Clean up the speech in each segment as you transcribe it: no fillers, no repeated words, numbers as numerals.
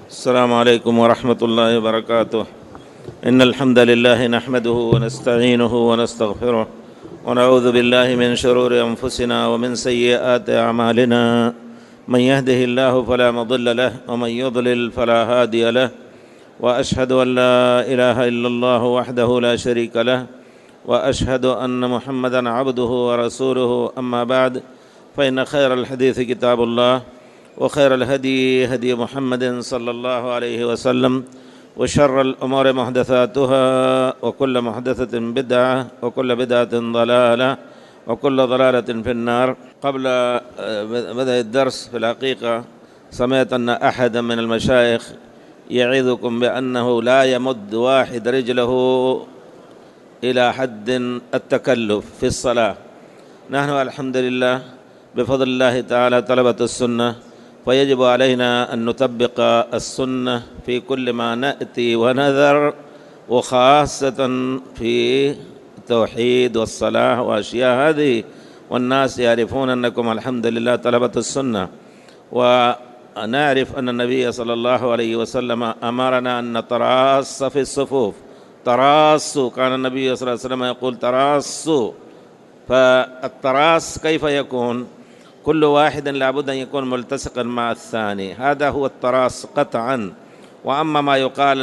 अस्सलामु अलैकुम वरहमतुल्लाहि वबरकातुह। इन्नल हम्दलिल्लाहि नहमदुहु व नस्तईनुहु व नस्तगफिरुह व नऊज़ु बिल्लाहि मिन शुरूरि अनफुसिना व मिन सय्यिआति अमालिना। मन यहदिहिल्लाहु फला मुदिल्ल लहु व मन युद्लिल फला हादिय लहु व अशहदु अन ला इलाहा इल्लल्लाहु वहदहु ला शरीका लहु व अशहदु अन्न मुहम्मदन अब्दुहु व रसूलुहु। अम्मा बाद फ़इन्न खैरल हदीस किताबुल्लाह व खैरल हदी हदी मुहम्मदिन सल्लल्लाहु अलैहि वसल्लम व शर्रल उमूर मुहदसातुहा व कुल्लु मुहदसतिन बिदअह व कुल्लु बिदअतिन ज़लालह व कुल्लु ज़लालतिन फिन्नार। क़ब्ल बदअ अद-दर्स फ़िल हक़ीक़ा समिअत अन्न अहदन मिनल मशाइख़ यईज़ुकुम बिअन्नहु ला यमुद्दु वाहिद रिजलहु इला हद्दिन अत-तकल्लुफ़ फ़िस्सलाह। नहनु अल्हम्दुलिल्लाह बिफ़ज़लिल्लाहि तआला तलबतुस्सुन्नह फ़यजिबु अलैना अन नुतब्बिक़ अस्सुन्नह फ़ी कुल्लि मा नअती व नज़र व ख़ासतन फ़ी तौहीद वस्सलाह व अशिया हाज़िही वन्नास यारिफ़ून अन्नकुम अल्हम्दुलिल्लाह तलबतुस्सुन्नह व नअरिफ़ अन्न नबिय्य सल्लल्लाहु अलैहि वसल्लम अमरना अन नतरास्स फ़ी अस्सुफ़ूफ़। तरास्सु कान नबिय्य सल्लल्लाहु अलैहि वसल्लम यक़ूल तरास्सु। फ़अत्तरास कैफ़ यकून कुल्लु वाहिदिन लाबुद्द अन यकून मुल्तसिक़न मअ अस्सानी, हाज़ा हुवा अत्तरास क़त्अन। व अम्मा मा युक़ाल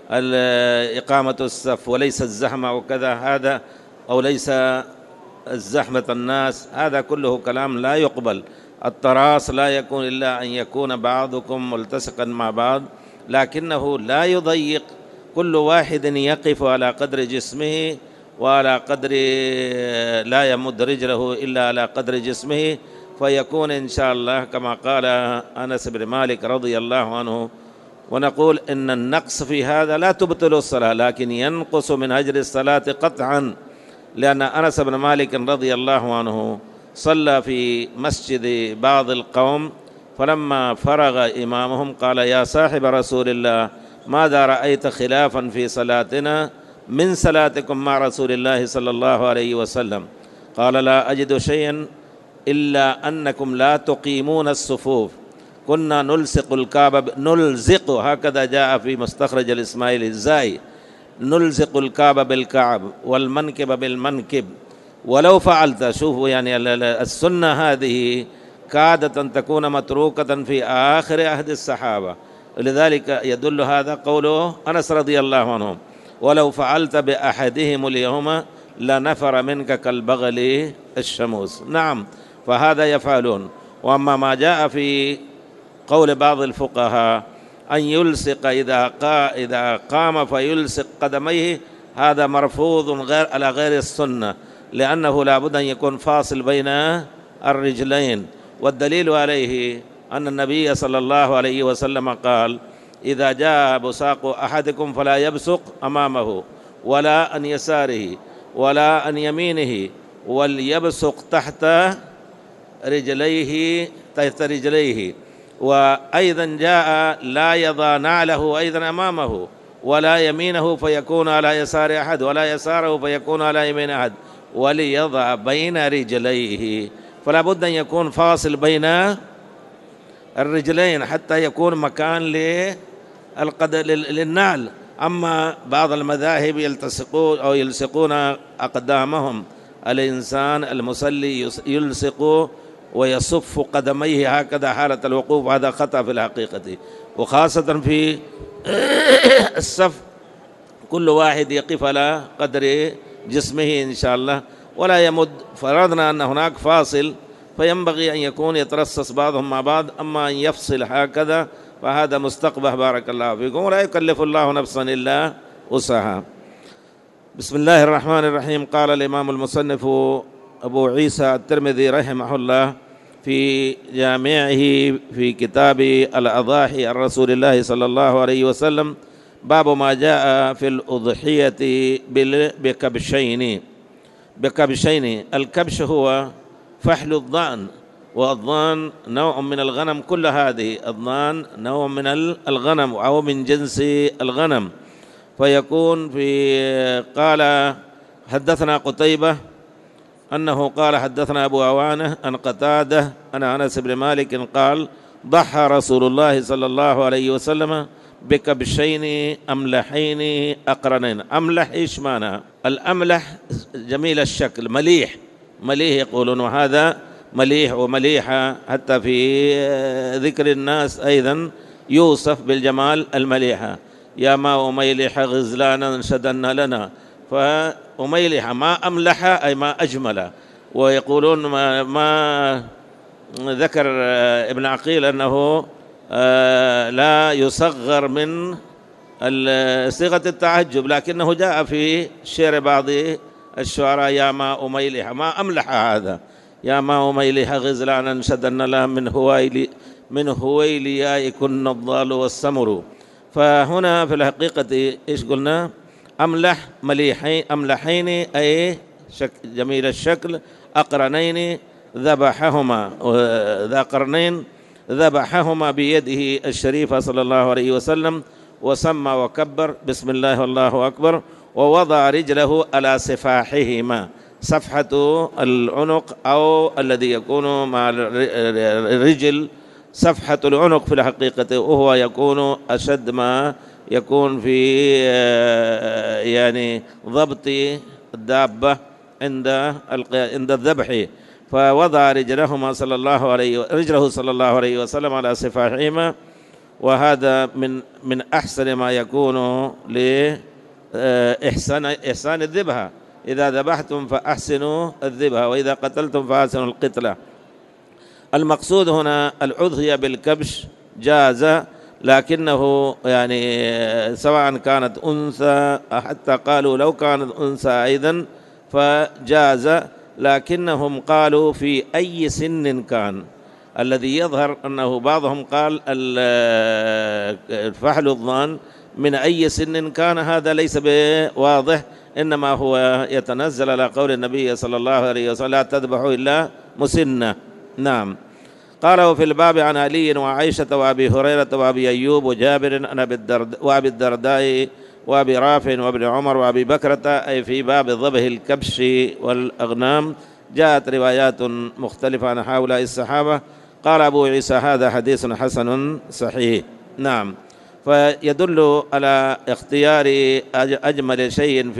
इक़ामतु अस्सफ़ व लैसा अज़्ज़हम व कज़ा हाज़ा औ लैसा ज़हमत अन्नास, हाज़ा कुल्लुहु कलाम ला युक़बल। अत्तरास ला यकून इल्ला अन यकून बअदुकुम मुल्तसिक़न मअ बअद लाकिन्नहु ला युज़य्यिक़ कुल्लु वाहिदिन यक़िफ़ु अला क़द्रि जिस्मिही व अला क़द्रि ला यमुद्दु रिजलहु इल्ला अला क़द्रि जिस्मिही फ़यकून इंशाअल्लाह कमा क़ाल अनस बिन मालिक रज़ियल्लाहु अन्हु। व नक़ूल इन्न अन-नक़्स फ़ी हाज़ा ला तुब्तिलु अस्सलाह लाकिन यनक़ुसु मिन अज्रि अस्सलाति क़त्अन लिअन्न अनस बिन मालिक रज़ियल्लाहु अन्हु सल्ला फ़ी मस्जिदि बाज़िल क़ौम फ़लम्मा फ़रग़ इमामुहुम क़ाल या साहिब रसूलिल्लाह माज़ा रअयत ख़िलाफ़न फ़ी सलातिना मिन सलातिकुम मअ रसूलिल्लाहि सल्लल्लाहु अलैहि वसल्लम। क़ाल ला अजिदु शयअन इल्ला अन्नकुम ला तुक़ीमून अस्सुफ़ूफ़ कुन्ना नुल्सिक़ुल काबा नुल्ज़िक़ु हकज़ा जाअ फ़ी मुस्तख़रज अल-इस्माइली अज़्ज़ाई नुल्ज़िक़ुल काबा बिल काब वल मनकिब बिल मनकिब वलौ फ़अल्त। शूफ़ू यानी अस्सुन्नह हाज़िही कादतन तकून मतरूकतन फ़ी आख़िर अहदि अस्सहाबा लिज़ालिका यदुल्लु हाज़ा क़ौलुहु अनस रज़ियल्लाहु अन्हु वलौ फ़अल्त बिअहदिहिमुल यौमा लनफ़र मिनका कल-बग़ली अश-शमूस। नअम फ़हाज़ा यफ़अलून। व अम्मा मा जाअ फ़ी क़ौल बाज़िल फ़ुक़हा अन युल्सिक़ इज़ा क़ाम फ़युल्सिक़ क़दमैहि हाज़ा मरफ़ूज़ुन अला ग़ैरि अस्सुन्नह लिअन्नहु ला बुद्द अन यकून फ़ासिल बैन अर्रिजलैन। वद्दलीलु अलैहि अन्न नबिय्य सल्लल्लाहु अलैहि वसल्लम क़ाल इज़ा जाअ बुसाक़ु अहदिकुम फ़ला यब्सुक़ अमामहु वला अन यसारिही वला अन यमीनिही वल यब्सुक़ तहत रिजलैहि व अय्ज़न जाअ ला यज़अ नअलहु अय्ज़न अमामहु वला यमीनहु फ़यकून अला यसारि अहद वला यसारहु फ़यकून अला यमीनि अहद वलियज़अ बैन रिजलैहि फ़ला बुद्द अन यकून फ़ासिल बैन अर्रिजलैन हत्ता यकून मकान लिन्नाल। अम्मा बाज़ अल-मज़ाहिब यल्सिक़ून अक़दामहुम अल-इंसान अल-मुसल्ली युल्सिक़ु व यसुफ़्फ़ु क़दमैहि हकज़ा हालत अल-वक़ूफ़ हाज़ा ख़ता फ़िल हक़ीक़ति व ख़ासतन फ़ी अस्सफ़ कुल्लु वाहिद यक़िफ़ अला क़द्रि जिस्मिही इंशाअल्लाह वला यमुद्द फ़रज़ना अन्न हुनाक फ़ासिल फ़यंबग़ी अन यकून यतरस्सस बाज़ुहुम मअ बाज़ अम्मा अन यफ़सिल हकज़ा फ़हाज़ा मुस्तक़बह बारकल्लाहु फ़ीकुम ला युकल्लिफ़ुल्लाहु नफ़्सन इल्ला वुसअहा। बिस्मिल्लाहिर रहमानिर रहीम। क़ाल अल-इमामुल मुसन्निफ़ अबू ईसा अत-तिरमिज़ी रहमहुल्लाह फ़ी जामिअही फ़ी किताबि अल-अज़ाही अन रसूलिल्लाहि सल्लल्लाहु अलैहि वसल्लम बाबु मा जाअ फ़िल उज़हियति बिकबशैनि। अल-कब्श हुवा फ़हलुद्दान والضان نوع من الغنم كل هذه الضان نوع من الغنم أو من جنس الغنم فيكون في قال حدثنا قتيبة أنه قال حدثنا أبو عوانة عن قتادة عن أنس بن مالك قال ضحى رسول الله صلى الله عليه وسلم بكبشين أملحين أقرنين. أملح إيش معنى؟ الأملح جميل الشكل، مليح، مليح يقولون، وهذا مليح ومليحة، حتى في ذكر الناس أيضا يوصف بالجمال المليحة. يا ما أميلح غزلانا شدن لنا، فأميلح ما أملح أي ما أجمل. ويقولون ما ذكر ابن عقيل أنه لا يصغر من صيغة التعجب، لكنه جاء في شعر بعض الشعراء: يا ما أميلح، ما أملح هذا، يا ما أميلح غزلانا شدن لها من هويلياء كن الضال والسمر. فهنا في الحقيقة إيش قلنا؟ أملح، مليحين، أملحين أي جميل الشكل، أقرنين ذبحهما، ذا قرنين ذبحهما بيده الشريفة صلى الله عليه وسلم، وسمى وكبر بسم الله والله أكبر، ووضع رجله على سفاحهما، صفحة العنق أو الذي يكون مع الرجل صفحة العنق في الحقيقة، وهو يكون أشد ما يكون في يعني ضبط الدابة عند الذبح. فوضع رجله صلى الله عليه وسلم على سفاحهما، وهذا من أحسن ما يكون لإحسان الذبح. إذا ذبحتم فأحسنوا الذبح، وإذا قتلتم فأحسنوا القتلة. المقصود هنا الأضحية بالكبش جاز، لكنه يعني سواء كانت أنثى، حتى قالوا لو كانت أنثى أيضا فجاز، لكنهم قالوا في أي سن كان. الذي يظهر أنه بعضهم قال فحل الضان من أي سن كان، هذا ليس بواضح، إنما هو يتنزل على قول النبي صلى الله عليه وسلم: لا تذبحوا إلا مسنة. نعم. قالوا في الباب عن علي وعائشة وأبي هريرة وأبي أيوب وجابر وأبي الدرداء وأبي رافع وابن عمر وأبي بكرة، أي في باب ذبح الكبش والأغنام. جاءت روايات مختلفة عن هؤلاء الصحابة. قال أبو عيسى: هذا حديث حسن صحيح. نعم. فيدل على اختيار أجمل شيء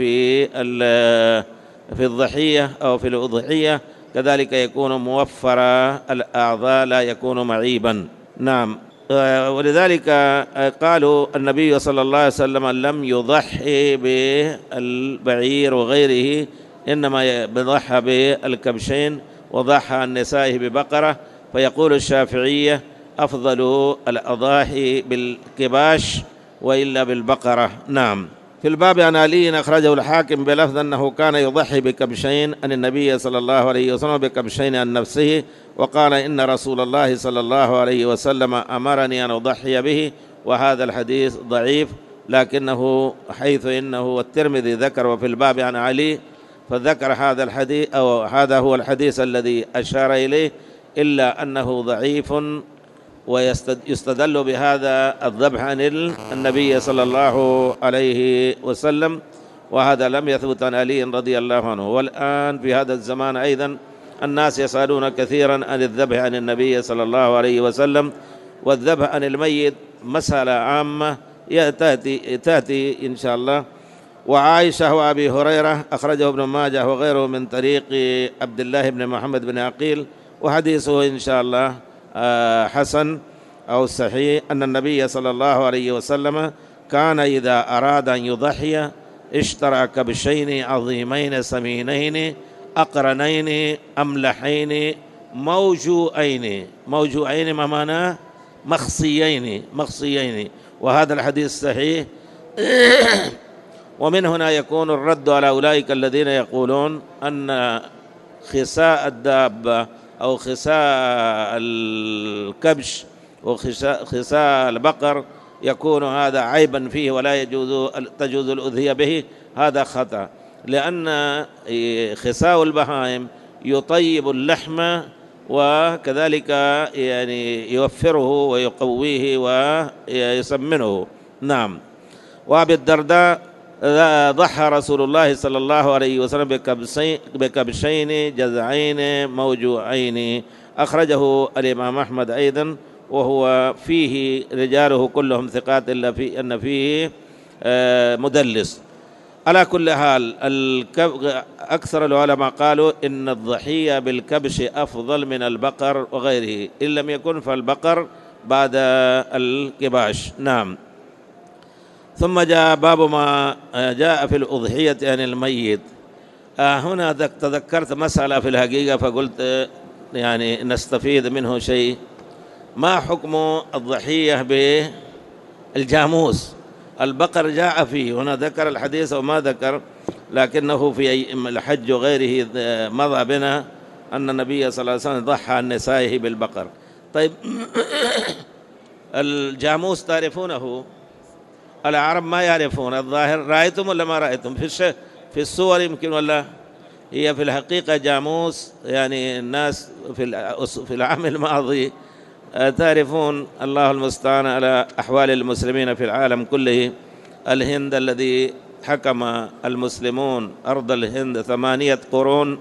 في الضحية أو في الأضحية، كذلك يكون موفر الأعضاء، لا يكون معيبا. نعم. ولذلك قالوا النبي صلى الله عليه وسلم لم يضحي بالبعير وغيره، إنما يضحى بالكبشين، وضحى عن نسائه ببقرة. فيقول الشافعية: أفضل الأضاحي بالكباش وإلا بالبقرة. نعم. في الباب عن علي أخرجه الحاكم بلفظ أنه كان يضحي بكبشين عن النبي صلى الله عليه وسلم، بكبشين عن نفسه، وقال: إن رسول الله صلى الله عليه وسلم أمرني أن أضحي به. وهذا الحديث ضعيف، لكنه حيث إنه الترمذي ذكر وفي الباب عن علي، فذكر هذا الحديث، أو هذا هو الحديث الذي أشار إليه، إلا أنه ضعيف، ويستدل بهذا الذبح عن النبي صلى الله عليه وسلم، وهذا لم يثبت عن علي رضي الله عنه. والآن في هذا الزمان أيضا الناس يسألون كثيرا عن الذبح عن النبي صلى الله عليه وسلم، والذبح عن الميت مسألة عامة تأتي إن شاء الله. وعائشة وأبي هريرة أخرجه ابن ماجه وغيره من طريق عبد الله بن محمد بن عقيل، وحديثه إن شاء الله حسن أو صحيح، أن النبي صلى الله عليه وسلم كان إذا أراد أن يضحي اشترى كبشين عظيمين سمينين أقرنين أملحين موجوعين ما معناه؟ مخصيين. وهذا الحديث صحيح. ومن هنا يكون الرد على أولئك الذين يقولون أن خساء الدابة أو خساء الكبش وخساء البقر يكون هذا عيبا فيه ولا تجوز الأضحية به. هذا خطأ، لأن خساء البهائم يطيب اللحم، وكذلك يعني يوفره ويقويه ويسمنه. نعم. وأبي الدرداء ضحى رسول الله صلى الله عليه وسلم بكبشين جزعين موجوعين، أخرجه الإمام أحمد أيضا. وهو فيه رجاله كلهم ثقات إلا أن فيه مدلس. على كل حال أكثر العلماء قالوا إن الضحية بالكبش أفضل من البقر وغيره، إن لم يكن فالبقر بعد الكباش. نعم. ثم جاء باب ما جاء في الأضحية عن الميت. هنا تذكرت مسألة في الحقيقة فقلت يعني نستفيد منه شيء. ما حكم الضحية بالجاموس؟ البقر جاء فيه هنا ذكر الحديث وما ذكر، لكنه في الحج وغيره مضى بنا أن النبي صلى الله عليه وسلم ضحى عن نسائه بالبقر. طيب الجاموس تعرفونه؟ العرب ما يعرفون الظاهر. رأيتم ولا ما رأيتم في الصور يمكن، ولا هي في الحقيقة جاموس؟ يعني الناس في العام الماضي تعرفون الله المستعان على أحوال المسلمين في العالم كله. الهند الذي حكم المسلمون أرض الهند 8 قرون،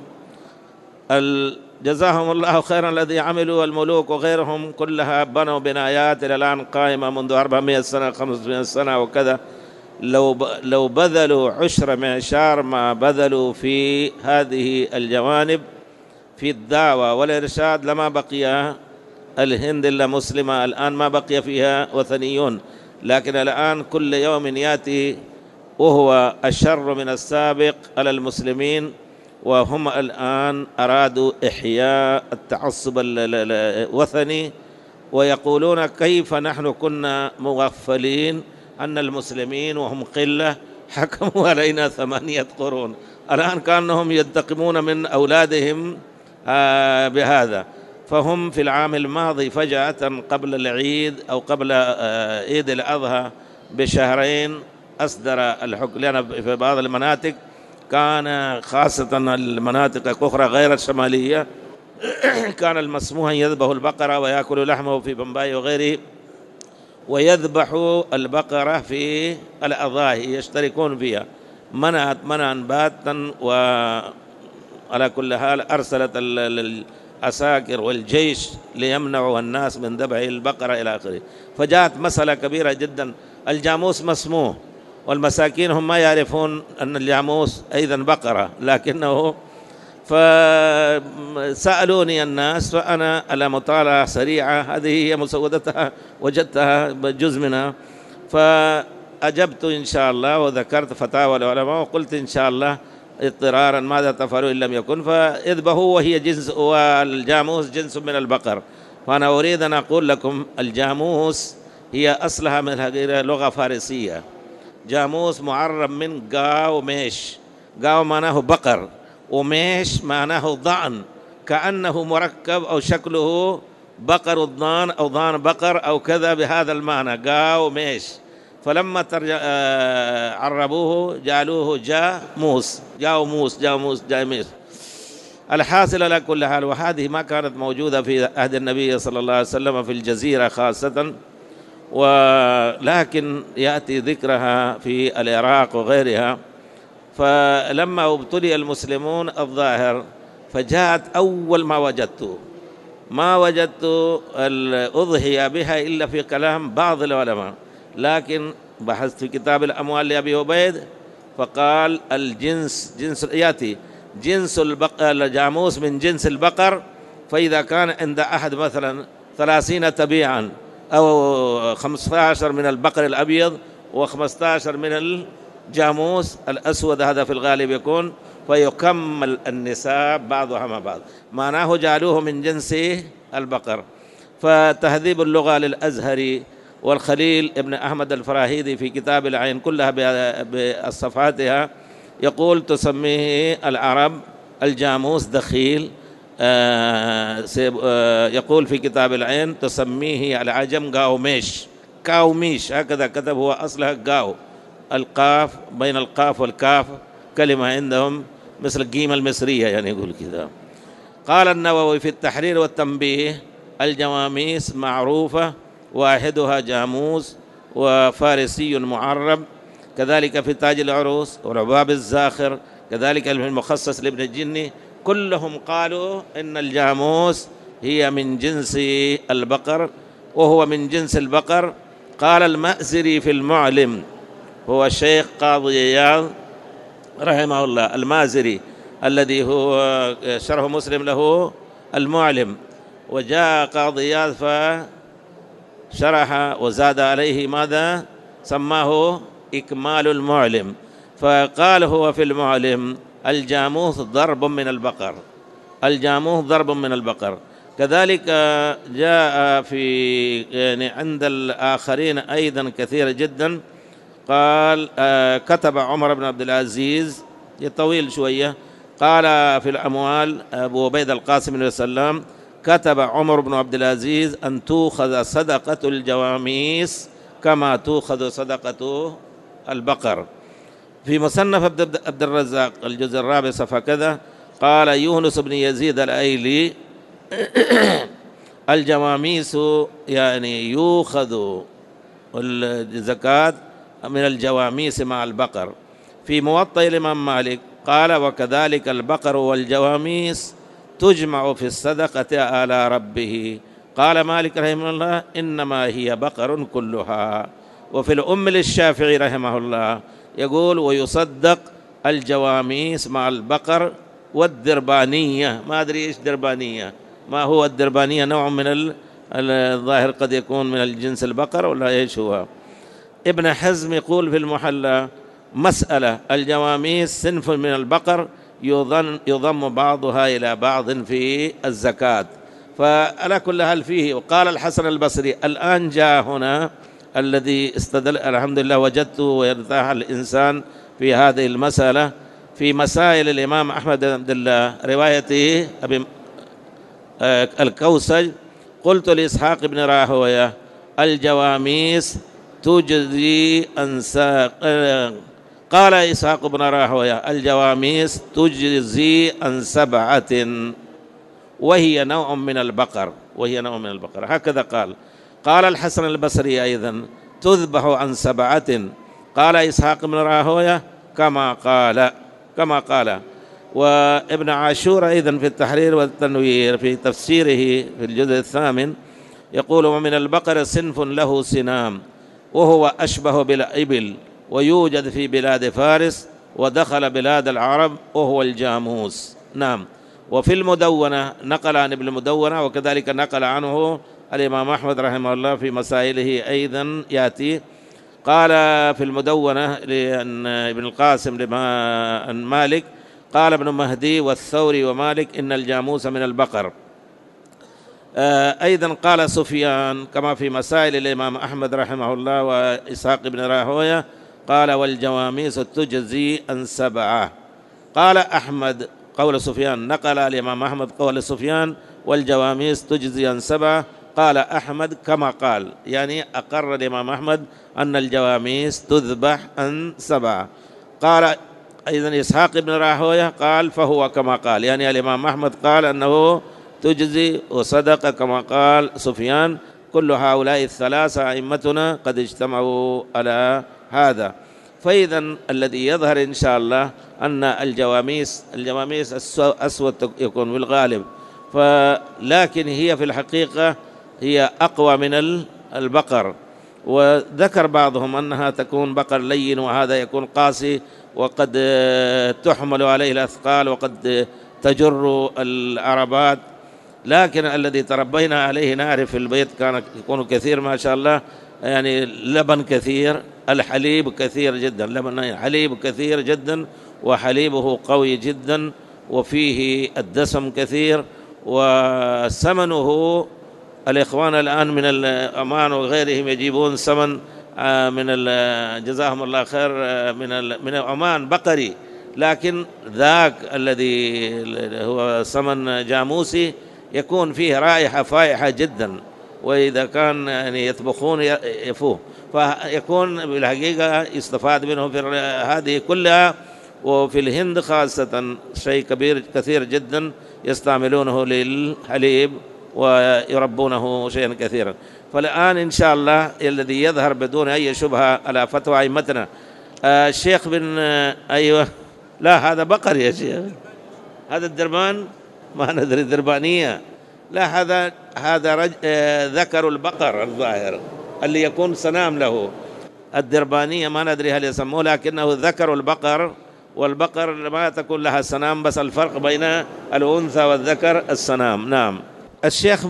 جزاهم الله خيرا الذي عملوا، الملوك وغيرهم كلها بنوا بنايات إلى الآن قائمة منذ 400 سنة 500 سنة وكذا. لو بذلوا عشر معشار ما بذلوا في هذه الجوانب في الدعوة والإرشاد لما بقي الهند إلا مسلمة. الآن ما بقي فيها وثنيون، لكن الآن كل يوم يأتي وهو الشر من السابق على المسلمين، وهم الآن أرادوا إحياء التعصب الوثني، ويقولون كيف نحن كنا مغفلين أن المسلمين وهم قلة حكموا علينا 8 قرون. الآن كأنهم ينتقمون من أولادهم بهذا. فهم في العام الماضي فجأة قبل العيد أو قبل عيد الأضحى بشهرين أصدر الحكم، لأن في بعض المناطق كان خاصة المناطق الأخرى غير الشمالية كان المسموح يذبح البقرة ويأكل لحمه في بمباي وغيره، ويذبحوا البقرة في الأضاحي يشتركون فيها منعا باتا. وعلى كل حال أرسلت العساكر والجيش ليمنعوا الناس من ذبح البقرة إلى آخره. فجاءت مسألة كبيرة جدا. الجاموس مسموح والمساكين هم ما يعرفون أن الجاموس أيضا بقرة، لكنه فسألوني الناس، فأنا على مطالعة سريعة هذه هي مسودتها وجدتها جزء منها، فأجبت إن شاء الله وذكرت فتاوى العلماء وقلت إن شاء الله اضطرارا ماذا تفعلوا إن لم يكن فاذبحوا، وهي جنس، والجاموس جنس من البقر. فأنا أريد أن أقول لكم الجاموس هي أصلها من هذه لغة فارسية. جاموس معرب من قاو ميش. قاو معناه بقر، وميش معناه ضأن، كأنه مركب أو شكله بقر الضان أو ضان بقر أو كذا بهذا المعنى قاو ميش. فلما عربوه جعلوه جاموس. جاموس. الحاصل على كل حال، وهذه ما كانت موجودة في عهد النبي صلى الله عليه وسلم في الجزيرة خاصة، ولكن يأتي ذكرها في العراق وغيرها. فلما ابتلي المسلمون الظاهر فجاءت أول ما وجدت الأضحية بها إلا في كلام بعض العلماء، لكن بحثت في كتاب الأموال لأبي عبيد فقال الجنس يأتي جنس الجاموس من جنس البقر، فإذا كان عند أحد مثلا 30 تبيعا أو 15 من البقر الأبيض و15 من الجاموس الأسود، هذا في الغالب يكون، فيكمل النساب بعضها مع بعض، معناه جعلوه من جنس البقر. فتهذيب اللغة للأزهري والخليل ابن أحمد الفراهيدي في كتاب العين كلها بصفحاتها يقول تسميه العرب الجاموس دخيل. يقول في كتاب العين تسميه العجم كاوميش، هكذا كتب، هو أصلها قاو، القاف بين القاف والكاف كلمة عندهم مثل القيمة المصرية يعني يقول كذا. قال النووي في التحرير والتنبيه الجواميس معروفة، واحدها جاموس وفارسي معرب، كذلك في تاج العروس والعباب الزاخر، كذلك المخصص لابن الجني، كلهم قالوا إن الجاموس هي من جنس البقر. وهو من جنس البقر. قال المأزري في المعلم، هو الشيخ قاضي عياض رحمه الله، المازري الذي هو شرح مسلم له المعلم، وجاء قاضي عياض فشرح وزاد عليه ماذا سماه إكمال المعلم، فقال هو في المعلم الجاموس ضرب من البقر، الجاموس ضرب من البقر. كذلك جاء في يعني عند الآخرين أيضا كثير جدا. قال كتب عمر بن عبد العزيز، طويل شوية، قال في الأموال أبو عبيد القاسم بن سلام كتب عمر بن عبد العزيز أن تؤخذ صدقة الجواميس كما تؤخذ صدقة البقر. في مصنف عبد الرزاق الجزء الرابع صفحة كذا قال يونس بن يزيد الأيلي الجواميس يعني يؤخذ الزكاة من الجواميس مع البقر. في موطئ الإمام مالك قال وكذلك البقر والجواميس تجمع في الصدقة على ربه. قال مالك رحمه الله إنما هي بقر كلها. وفي الأم للشافعي رحمه الله يقول ويصدق الجواميس مع البقر والدربانية. ما أدري إيش دربانية، ما هو الدربانية؟ نوع من الظاهر قد يكون من الجنس البقر ولا إيش هو. ابن حزم يقول في المحلى مسألة الجواميس صنف من البقر يضم بعضها إلى بعض في الزكاة، فعلى كل حال فيه. وقال الحسن البصري الآن جاء هنا الذي استدل، الحمد لله وجدته ويرتاح الإنسان في هذه المسألة في مسائل الإمام أحمد بن عبد الله روايته أبي الكوسج. قلت لإسحاق بن راهويه الجواميس تجزي قال إسحاق بن راهويه الجواميس تجزي عن 7 وهي نوع من البقر، وهي نوع من البقر، هكذا قال. قال الحسن البصري أيضا تذبح عن 7. قال إسحاق بن راهويه كما قال. وابن عاشور أيضا في التحرير والتنوير في تفسيره في الجزء 8 يقول ومن البقر صنف له سنام وهو أشبه بالإبل ويوجد في بلاد فارس ودخل بلاد العرب وهو الجاموس. نعم. وفي المدونة نقل عن ابن المدونة وكذلك نقل عنه الإمام أحمد رحمه الله في مسائله أيضا يأتي. قال في المدونة لأن ابن القاسم لما مالك قال ابن مهدي والثوري ومالك إن الجاموس من البقر. أيضا قال سفيان كما في مسائل الإمام أحمد رحمه الله وإسحاق بن راهويه قال والجواميس تجزي عن 7. قال أحمد قول سفيان، نقل الإمام أحمد قول سفيان والجواميس تجزي عن 7. قال أحمد كما قال، يعني أقر الإمام أحمد أن الجواميس تذبح عن 7. قال أيضا إسحاق بن راهويه قال فهو كما قال، يعني الإمام أحمد قال أنه تجزي وصدق كما قال سفيان. كل هؤلاء الثلاثة أئمتنا قد اجتمعوا على هذا. فإذا الذي يظهر إن شاء الله أن الجواميس أسود يكون بالغالب، لكن هي في الحقيقة هي أقوى من البقر. وذكر بعضهم أنها تكون بقر لين وهذا يكون قاسي وقد تحمل عليه الأثقال وقد تجر العربات. لكن الذي تربينا عليه نعرف في البيت كان يكون كثير ما شاء الله، يعني لبن كثير، الحليب كثير جدا، لبن حليب كثير جدا وحليبه قوي جدا وفيه الدسم كثير وسمنه. الإخوان الآن من الأمان وغيرهم يجيبون سمن من جزاهم الله خير من عمان بقري، لكن ذاك الذي هو سمن جاموسي يكون فيه رائحة فائحة جدا، وإذا كان يعني يطبخون يفوه، فيكون بالحقيقة يستفاد منه في هذه كلها. وفي الهند خاصة شيء كثير جدا يستعملونه للحليب ويربونه شيئا كثيرا. فالآن إن شاء الله الذي يظهر بدون أي شبهة على فتوى أئمتنا الشيخ بن أيوة، لا هذا بقر يا شيخ، هذا الدربان ما ندري دربانية، لا، هذا ذكر البقر الظاهر اللي يكون صنام له. الدربانية ما ندري هل يسموه، لكنه ذكر البقر، والبقر ما تكون لها صنام، بس الفرق بين الأنثى والذكر الصنام. نعم. الشيخ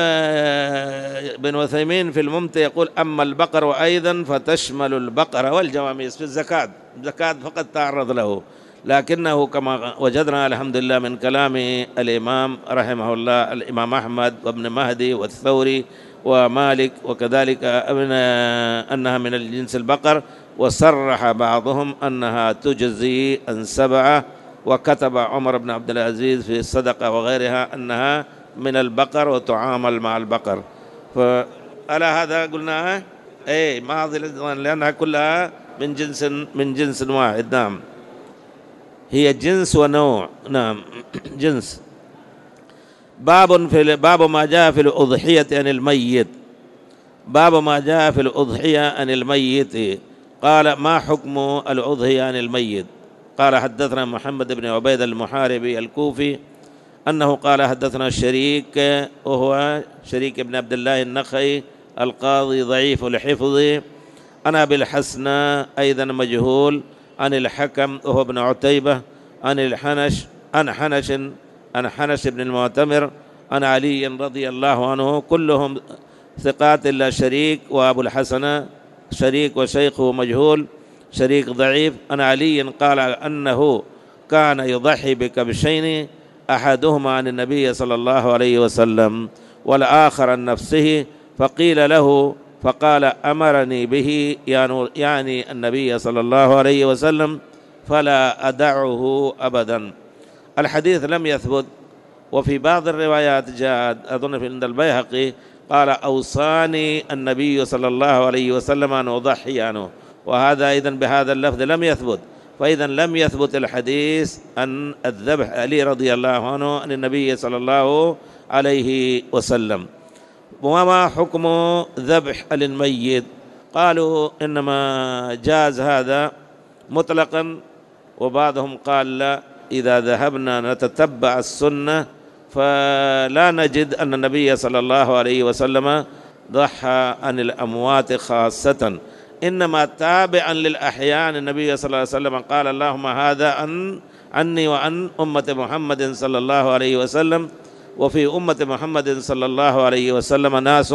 بن عثيمين في الممتع يقول: أما البقر أيضا فتشمل البقر والجواميس في الزكاة فقط تعرض له، لكنه كما وجدنا الحمد لله من كلام الإمام رحمه الله الإمام أحمد وابن مهدي والثوري ومالك وكذلك أنها من الجنس البقر، وصرح بعضهم أنها تجزي عن 7، وكتب عمر بن عبد العزيز في الصدقة وغيرها أنها من البقر وتعامل مع البقر. فألا هذا قلناها ما لأنها كلها من جنس واحد. نعم، هي جنس ونوع. نعم، جنس. باب ما جاء في الأضحية عن الميت. باب ما جاء في الأضحية عن الميت. قال: ما حكم الأضحية عن الميت؟ قال: حدثنا محمد بن عبيد المحاربي الكوفي أنه قال: حدثنا الشريك وهو شريك بن عبد الله النخعي القاضي ضعيف الحفظ، أنا بالحسنى أيضا مجهول، عن الحكم وهو ابن عتيبة، عن حنش بن المعتمر، عن علي رضي الله عنه، كلهم ثقات إلا شريك وأبو الحسن شريك وشيخه مجهول، شريك ضعيف. عن علي قال أنه كان يضحي بكبشين، أحدهما عن النبي صلى الله عليه وسلم والآخر عن نفسه، فقيل له فقال: أمرني به، يعني النبي صلى الله عليه وسلم، فلا أدعه أبدا. الحديث لم يثبت، وفي بعض الروايات جاء أظن في عند البيهقي قال: أوصاني النبي صلى الله عليه وسلم أن أضحي عنه، وهذا أيضا بهذا اللفظ لم يثبت. فإذا لم يثبت الحديث عن الذبح علي رضي الله عنه عن النبي صلى الله عليه وسلم. وما حكم ذبح للميت؟ قالوا إنما جاز هذا مطلقا، وبعضهم قال لا، إذا ذهبنا نتتبع السنة فلا نجد أن النبي صلى الله عليه وسلم ضحى عن الأموات خاصة، إنما تابعا للأحيان. النبي صلى الله عليه وسلم قال: اللهم هذا عني وعن أمة محمد صلى الله عليه وسلم، وفي أمة محمد صلى الله عليه وسلم ناس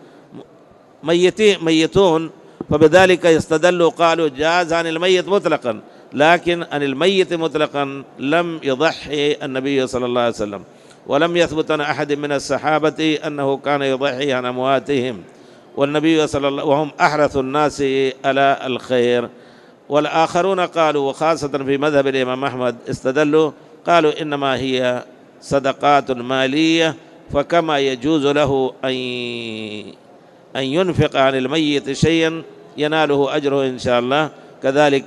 ميتون، فبذلك يستدلوا قالوا جاز عن الميت مطلقا، لكن عن الميت مطلقا لم يضحي النبي صلى الله عليه وسلم، ولم يثبت عن أحد من الصحابة أنه كان يضحي عن أمواتهم، والنبي صلى الله وهم أحرث الناس على الخير. والآخرون قالوا، وخاصة في مذهب الإمام أحمد استدلوا قالوا إنما هي صدقات مالية، فكما يجوز له أن ينفق عن الميت شيئا يناله أجره إن شاء الله، كذلك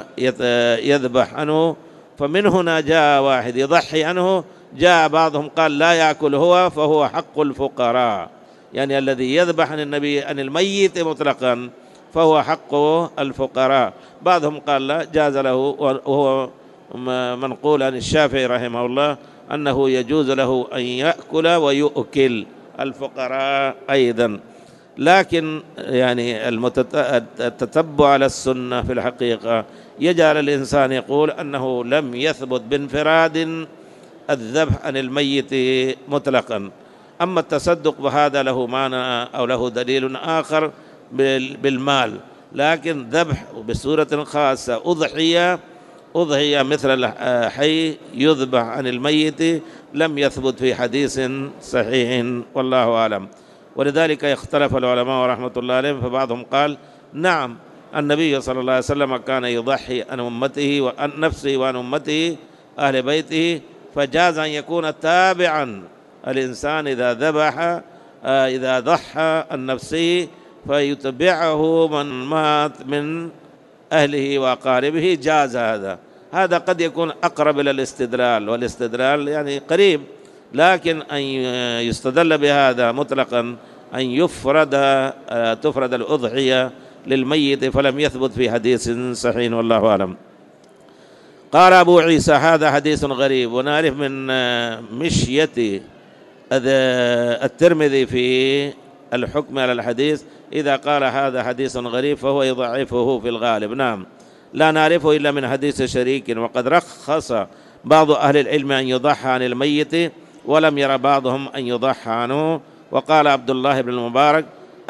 يذبح عنه. فمن هنا جاء واحد يضحي عنه، جاء بعضهم قال لا يأكل هو، فهو حق الفقراء، يعني الذي يذبح عن النبي عن الميت مطلقا فهو حق الفقراء. بعضهم قال لا، جاز له، وهو منقول عن الشافعي رحمه الله أنه يجوز له أن يأكل ويؤكل الفقراء أيضا. لكن يعني التتبع على السنة في الحقيقة يجعل الإنسان يقول أنه لم يثبت بانفراد الذبح عن الميت مطلقا. أما التصدق فهذا له معنى أو له دليل آخر بالمال، لكن ذبح بصورة خاصة أضحية مثل الحي يذبح عن الميت لم يثبت في حديث صحيح، والله أعلم. ولذلك اختلف العلماء رحمة الله عليهم، فبعضهم قال نعم النبي صلى الله عليه وسلم كان يضحي عن أمته وعن نفسه وعن أمته أهل بيته، فجاز أن يكون تابعا الإنسان إذا ذبح إذا ضحى عن نفسه فيتبعه من مات من أهله وأقاربه، جاز هذا قد يكون أقرب إلى الاستدلال، والاستدلال يعني قريب، لكن أن يستدل بهذا مطلقا أن تفرد الأضحية للميت فلم يثبت في حديث صحيح، والله أعلم. قال أبو عيسى هذا حديث غريب، ونعرف من مشية الترمذي في الحكم على الحديث إذا قال هذا حديث غريب فهو يضعفه في الغالب. نعم، لا نعرفه إلا من حديث شريك. وقد رخص بعض أهل العلم أن يضحى عن الميت، ولم يرى بعضهم أن يضحى عنه. وقال عبد الله بن المبارك: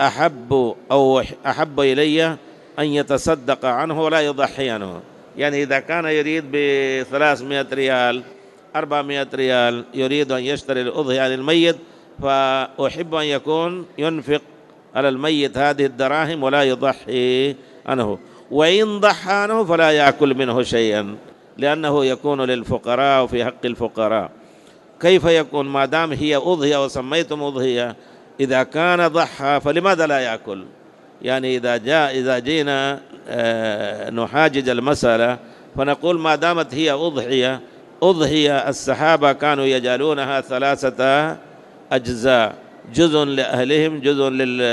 أحب إلي أن يتصدق عنه ولا يضحي عنه. يعني إذا كان يريد ب300 ريال 400 ريال يريد أن يشتري الأضحية عن الميت، فأحب أن يكون ينفق على الميت هذه الدراهم ولا يضحي عنه. وإن ضحى عنه فلا يأكل منه شيئا، لأنه يكون للفقراء وفي حق الفقراء. كيف يكون ما دام هي أضحية وسميتم أضحية؟ إذا كان ضحى فلماذا لا يأكل؟ يعني إذا جينا نحاجج المسألة فنقول ما دامت هي أضحية الصحابة كانوا يجعلونها 3 أجزاء، جزء لأهلهم، جزء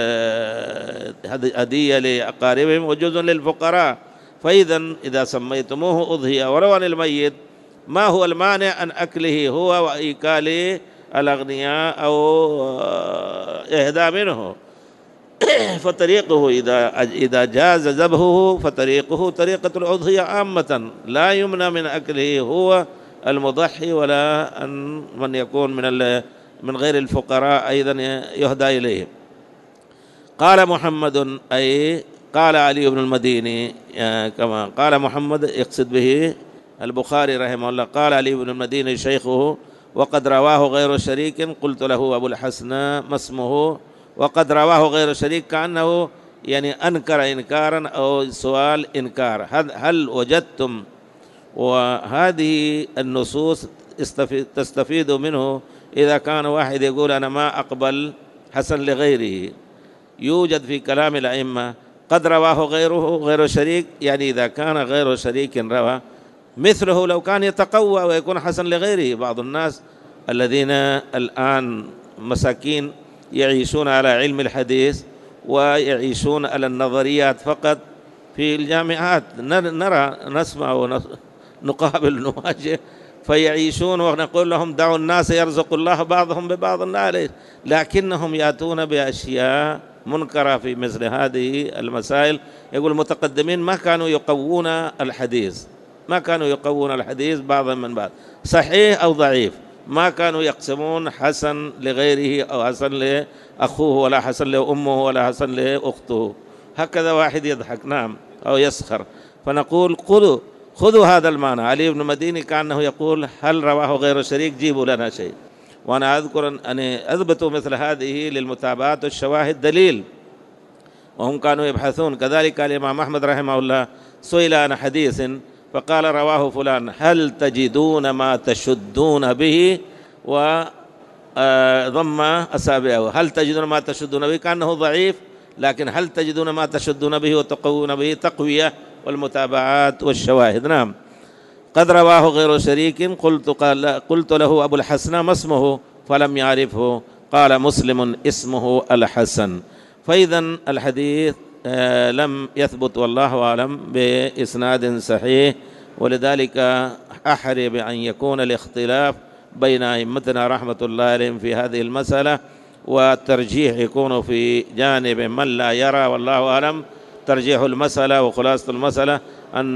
هدية لأقاربهم، وجزء للفقراء. إذا سميتموه أضحية ولو عن الميت، ما هو المانع أن أكله هو وإيكال الأغنياء أو إهداء منه؟ فطريقه إذا جاز ذبحه فطريقه طريقة الأضحية عامة، لا يمنع من أكله هو المضحي، ولا أن من يكون من غير الفقراء أيضا يهدى إليه. قال محمد، أي قال علي بن المديني، كما قال محمد يقصد به البخاري رحمه الله. قال علي بن المديني شيخه: وقد رواه غير شريك. قلت له أبو الحسن ما اسمه؟ وقد رواه غير شريك، كأنه يعني أنكر إنكارا أو سؤال إنكار. هل وجدتم؟ وهذه النصوص تستفيد منه إذا كان واحد يقول أنا ما أقبل حسن لغيره. يوجد في كلام الأئمة قد رواه غير شريك، يعني إذا كان غير شريك روى مثله لو كان يتقوى ويكون حسن لغيره. بعض الناس الذين الآن مساكين يعيشون على علم الحديث ويعيشون على النظريات فقط في الجامعات، نرى نسمع ونقابل نواجه، فيعيشون ونقول لهم دعوا الناس يرزق الله بعضهم ببعض، لكنهم يأتون بأشياء منكرة في مثل هذه المسائل. يقول المتقدمين ما كانوا يقوون الحديث، بعضا من بعض، صحيح أو ضعيف، ما كانوا يقسمون حسن لغيره أو حسن لأخوه ولا حسن لأمه ولا حسن لأخته. هكذا واحد يضحك، نعم، أو يسخر. فنقول خذوا هذا المعنى. علي بن مديني كأنه يقول هل رواه غير شريك؟ جيبوا لنا شيء. وأنا أذكر أن أثبتوا مثل هذه للمتابعات والشواهد دليل، وهم كانوا يبحثون. كذلك الإمام أحمد رحمه الله سئل عن حديث فقال رواه فلان، هل تجدون ما تشدون به؟ وضم أصابعه، هل تجدون ما تشدون به؟ كأنه ضعيف، لكن هل تجدون ما تشدون به وتقوون به؟ تقوية والمتابعات والشواهد. نعم. قد رواه غير شريك. قلت له أبو الحسن ما اسمه؟ فلم يعرفه. قال مسلم اسمه الحسن. فإذا الحديث لم يثبت والله أعلم بإسناد صحيح، ولذلك أحري بأن يكون الاختلاف بين أئمتنا رحمة الله عليهم في هذه المسألة، والترجيح يكون في جانب من لا يرى، والله أعلم. ترجيح المسألة وخلاصة المسألة أن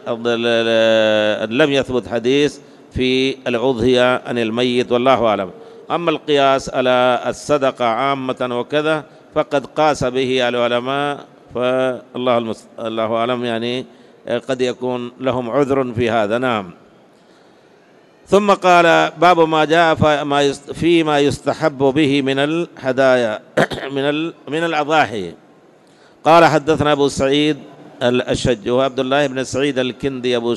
لم يثبت حديث في الأضحية عن الميت، والله أعلم. أما القياس على الصدقة عامة وكذا فقد قاس به العلماء، فالله أعلم، يعني قد يكون لهم عذر في هذا. نعم. ثم قال باب ما جاء فيما يستحب به من الهدايا من الأضاحي. قال حدثنا أبو سعيد الأشج وعبد الله بن سعيد الكندي أبو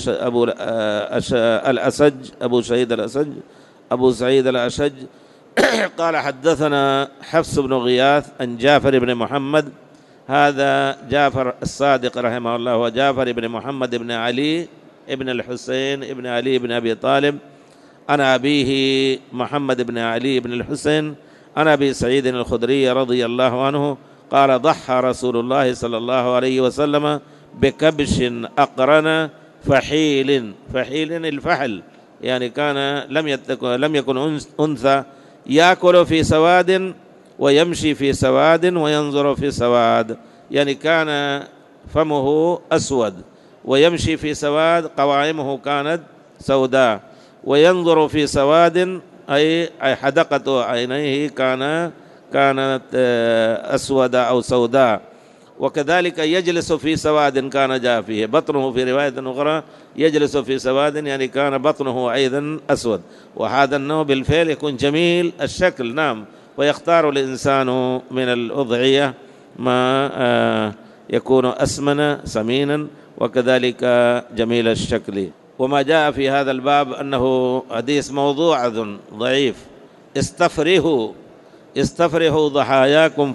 سعيد الأشج قال حدثنا حفص بن غياث عن جعفر بن محمد، هذا جعفر الصادق رحمه الله، وجعفر بن محمد بن علي بن الحسين بن علي بن أبي طالب، أنا أبيه محمد بن علي بن الحسين، أنا أبي سعيد الخدري رضي الله عنه قال ضحى رسول الله صلى الله عليه وسلم بكبش أقرن فحيل الفحل، يعني كان لم يكن أنثى يأكل في سواد ويمشي في سواد وينظر في سواد، يعني كان فمه أسود ويمشي في سواد، قوائمه كانت سوداء، وينظر في سواد أي حدقة عينيه كانت أسودة أو سوداء. وكذلك يجلس في سواد كان جافيه، بطنه في رواية أخرى يجلس في سواد، يعني كان بطنه أيضا أسود. وهذا النوع بالفعل يكون جميل الشكل، نعم، ويختار الإنسان من الأضعية ما يكون أسمن سمينا وكذلك جميل الشكل. وما جاء في هذا الباب أنه حديث موضوع ضعيف: استفرهوا ضحاياكم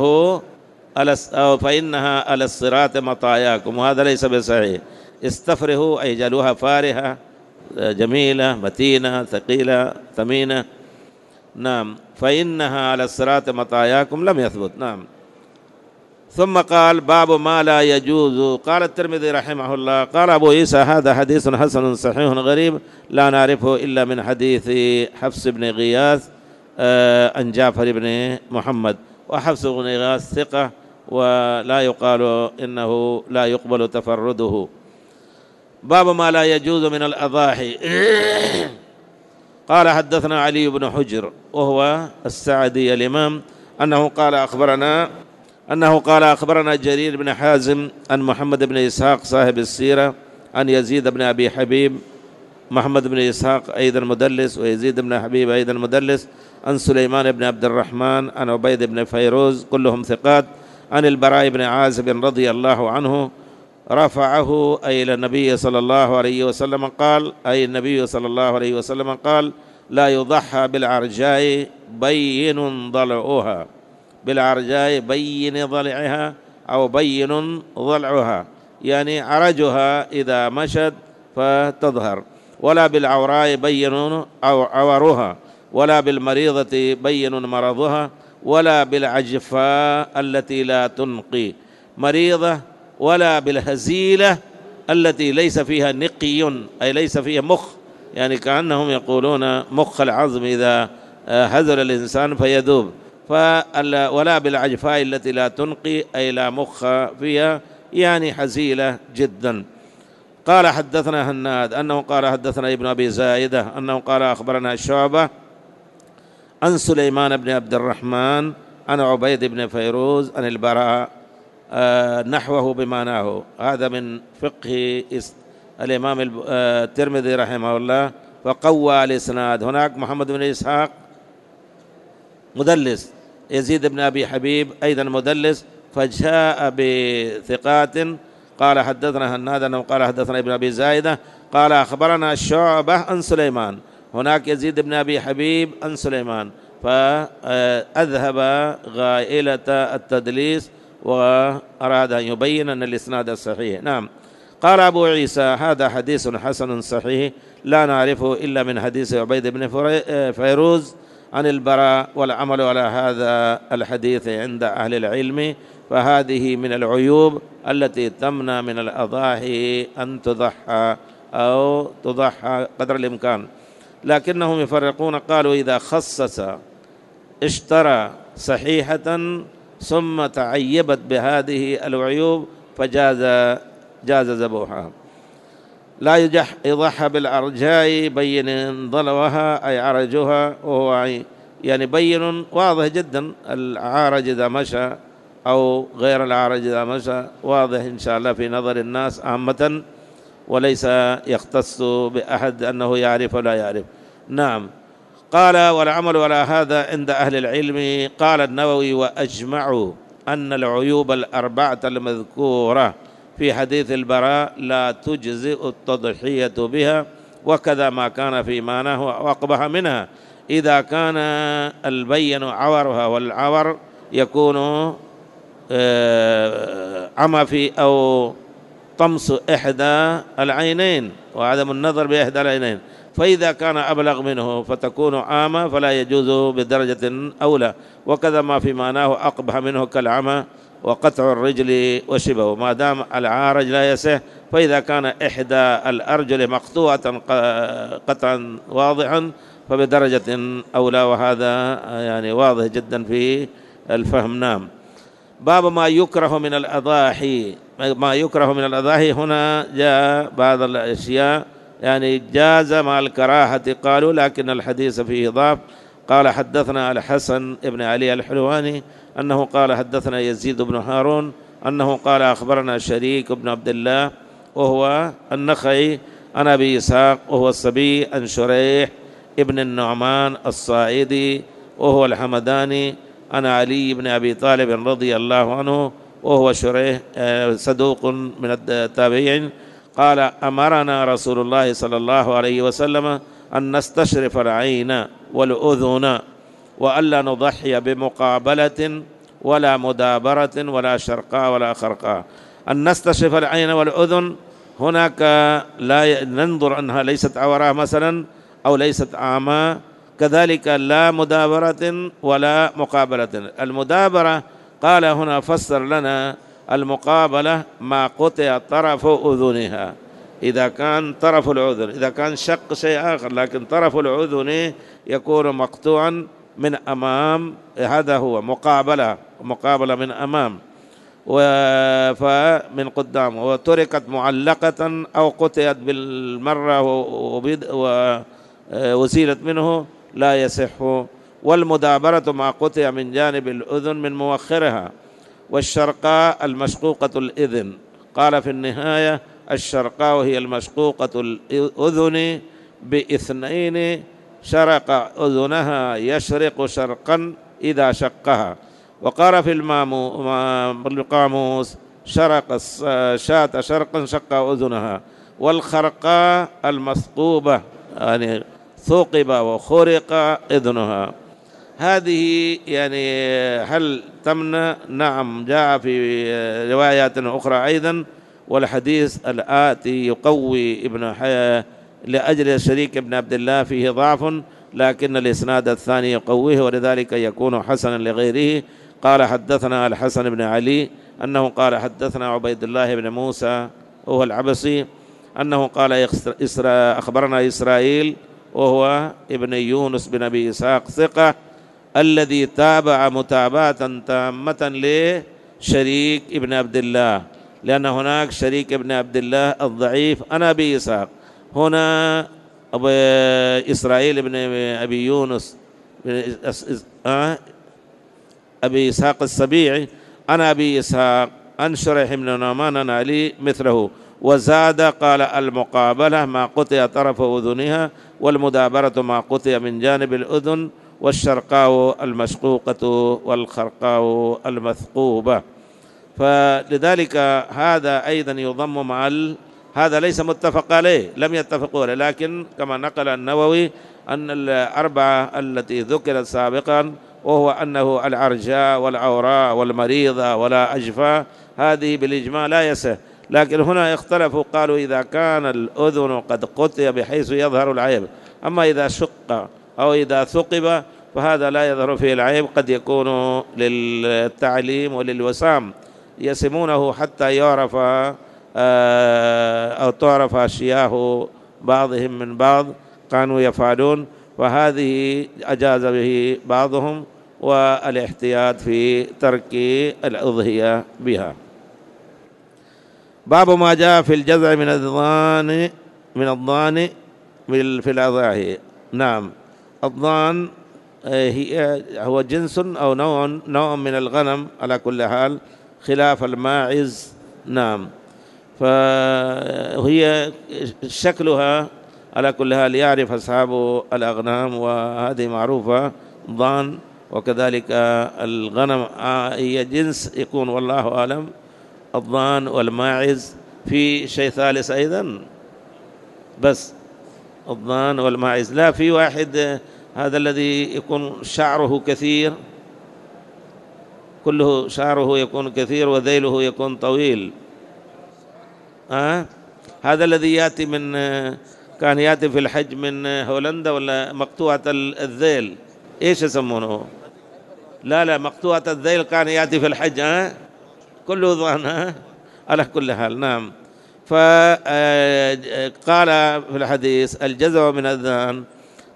فإنها على الصراط مطاياكم، وهذا ليس بصحيح. استفرهوا أي جعلوها فارهة جميلة متينة ثقيلة ثمينة، نعم، فإنها على الصراط مطاياكم لم يثبت، نعم. ثم قال: باب ما لا يجوز. قال الترمذي رحمه الله: قال أبو عيسى: هذا حديث حسن صحيح غريب لا نعرفه إلا من حديث حفص بن غياث عن جعفر بن محمد. وحفص بن غياث ثقة ولا يقال إنه لا يقبل تفرده. باب ما لا يجوز من الأضاحي. قال: حدثنا علي بن حجر وهو السعدي الإمام أنه قال أخبرنا جرير بن حازم عن محمد بن إسحاق صاحب السيرة عن يزيد بن أبي حبيب، محمد بن إسحاق أيضا مدلس ويزيد بن حبيب أيضا مدلس، عن سليمان بن عبد الرحمن عن عبيد بن فيروز كلهم ثقات، عن البراء بن عازب رضي الله عنه رفعه أي إلى النبي صلى الله عليه وسلم قال: أي النبي صلى الله عليه وسلم قال: لا يضحى بالعرجاء بين ضلعها، بالعرجاء بين ضلعها أو بين ضلعها، يعني عرجها إذا مشت فتظهر، ولا بالعوراء بين أو عورها، ولا بالمريضة بين مرضها، ولا بالعجفاء التي لا تنقي مريضة، ولا بالهزيلة التي ليس فيها نقي أي ليس فيها مخ، يعني كأنهم يقولون مخ العظم إذا هزل الإنسان فيذوب، ولا بالعجفاء التي لا تنقي أي لا مخ فيها، يعني حزيلة جدا. قال: حدثنا هناد أنه قال حدثنا ابن أبي زائدة أنه قال أخبرنا شعبة عن سليمان بن عبد الرحمن عن عبيد بن فيروز عن البراء نحوه بمعناه. هذا من فقه الإمام الترمذي رحمه الله، فقوى الإسناد. هناك محمد بن إسحاق مدلس، يزيد بن أبي حبيب أيضا مدلس، فجاء بثقات. قال: حدثنا هناد أنه قال حدثنا ابن أبي زائدة قال أخبرنا شعبة عن سليمان، هناك يزيد بن أبي حبيب عن سليمان، فأذهب غائلة التدليس وأراد أن يبين أن الإسناد الصحيح. نعم. قال أبو عيسى: هذا حديث حسن صحيح لا نعرفه إلا من حديث عبيد بن فيروز عن البراء، والعمل على هذا الحديث عند أهل العلم، فهذه من العيوب التي تمنع من الأضاحي أن تضحى أو تضحى قدر الإمكان. لكنهم يفرقون، قالوا: إذا خصص اشترى صحيحة ثم تعيبت بهذه العيوب جاز ذبحها. لا يضحى بالعرجاء بين ضلوها أي عرجها، وهو يعني بين واضح جدا، العارج إذا مشى أو غير العارج إذا مشى واضح إن شاء الله في نظر الناس عامة، وليس يختص بأحد أنه يعرف ولا يعرف. نعم. قال: والعمل على هذا عند أهل العلم. قال النووي: وأجمعوا أن العيوب الأربعة المذكورة في حديث البراء لا تجزئ التضحية بها، وكذا ما كان في معناه وأقبح منها إذا كان البين عورها، والعور يكون عمى في أو طمس إحدى العينين وعدم النظر بإحدى العينين، فإذا كان أبلغ منه فتكون عامة فلا يجوز بدرجة أولى، وكذا ما في معناه أقبح منه كالعمى وقطع الرجل وشبهه، ما دام العارج لا يصح. فإذا كان إحدى الأرجل مقطوعة قطعا واضحا فبدرجة أولى، وهذا يعني واضح جدا في الفهم. نعم. باب ما يكره من الأضاحي. ما يكره من الأضاحي، هنا جاء بعض الأشياء يعني جاز مع الكراهة قالوا، لكن الحديث فيه ضعف. قال حدثنا الحسن بن علي الحلواني أنه قال حدثنا يزيد بن هارون أنه قال أخبرنا شريك بن عبد الله وهو النخعي عن أبي إسحاق وهو الصبي عن شريح ابن النعمان الصائدي وهو الحمداني عن علي بن أبي طالب رضي الله عنه وهو شريح صدوق من التابعين قال أمرنا رسول الله صلى الله عليه وسلم أن نستشرف العين والأذن وألا نضحي بمقابلة ولا مدابرة ولا شرقاء ولا خرقاء. أن نستشرف العين والأذن هناك لا ننظر أنها ليست عورة مثلا أو ليست أعمى، كذلك لا مدابرة ولا مقابلة. المدابرة قال هنا فسر لنا المقابلة ما قطع طرف أذنها، إذا كان طرف الأذن، إذا كان شق شيء آخر، لكن طرف الأذن يكون مقطوعا من أمام، هذا هو مقابلة من أمام فمن قدام، وتركت معلقة أو قطعت بالمرة وزيلت منه لا يصح. والمدابرة ما قطع من جانب الأذن من مؤخرها. والشرقاء المشقوقة الإذن، قال في النهاية الشرقاء هي المشقوقة الأذن باثنين، شرق أذنها يشرق شرقا إذا شقها. وقال في القاموس شرق الشاة شرقا شق أذنها. والخرقاء المثقوبة يعني ثقب وخرق إذنها. هذه يعني هل تمنع؟ نعم، جاء في روايات أخرى أيضا. والحديث الآتي يقوي ابن لأجل شريك ابن عبد الله فيه ضعف، لكن الإسناد الثاني يقويه ولذلك يكون حسنا لغيره. قال حدثنا الحسن بن علي أنه قال حدثنا عبيد الله بن موسى وهو العبسي أنه قال أخبرنا إسرائيل وهو ابن يونس بن أبي إسحاق ثقة الذي تابع متابعة تامة لشريك ابن عبد الله، لأن هناك شريك ابن عبد الله الضعيف أنا أبي إسحاق، هنا إسرائيل بن أبي يونس أبي إسحاق السبيعي أنا أبي إسحاق عن شريح بن نعمان عن علي مثله. وزاد قال المقابلة ما قطع طرف أذنها، والمدابرة ما قطع من جانب الأذن، والشرقاء المشقوقة والخرقاء المثقوبة. فلذلك هذا أيضا يضم مع هذا ليس متفق عليه، لم يتفقوا عليه، لكن كما نقل النووي أن الأربعة التي ذكرت سابقا وهو أنه العرجاء والعوراء والمريضة ولا أجفاء هذه بالإجماع لا يصح. لكن هنا اختلفوا، قالوا إذا كان الأذن قد قطع بحيث يظهر العيب، أما إذا شق أو إذا ثقب فهذا لا يظهر فيه العيب، قد يكون للتعليم وللوسام، يسمونه حتى يعرف أو تعرف أشياء بعضهم من بعض كانوا يفعلون، وهذه أجاز به بعضهم، والاحتياط في ترك الأضحية بها. باب ما جاء في الجزع من الضان في الأضاحي. نعم، الضان هو جنس أو نوع من الغنم على كل حال، خلاف الماعز. نعم، فهي شكلها على كل حال يعرف أصحاب الأغنام، وهذه معروفة ضان. وكذلك الغنم هي جنس يكون والله أعلم، الضان والماعز. في شيء ثالث أيضا؟ بس الضان والماعز، لا في واحد هذا الذي يكون شعره كثير، كله شعره يكون كثير وذيله يكون طويل. هذا الذي يأتي من كان يأتي في الحج من هولندا ولا مقطوعة الذيل، إيش يسمونه؟ لا مقطوعة الذيل كان يأتي في الحج كله ضان على كل حال. نعم، فقال في الحديث الجزع من الذان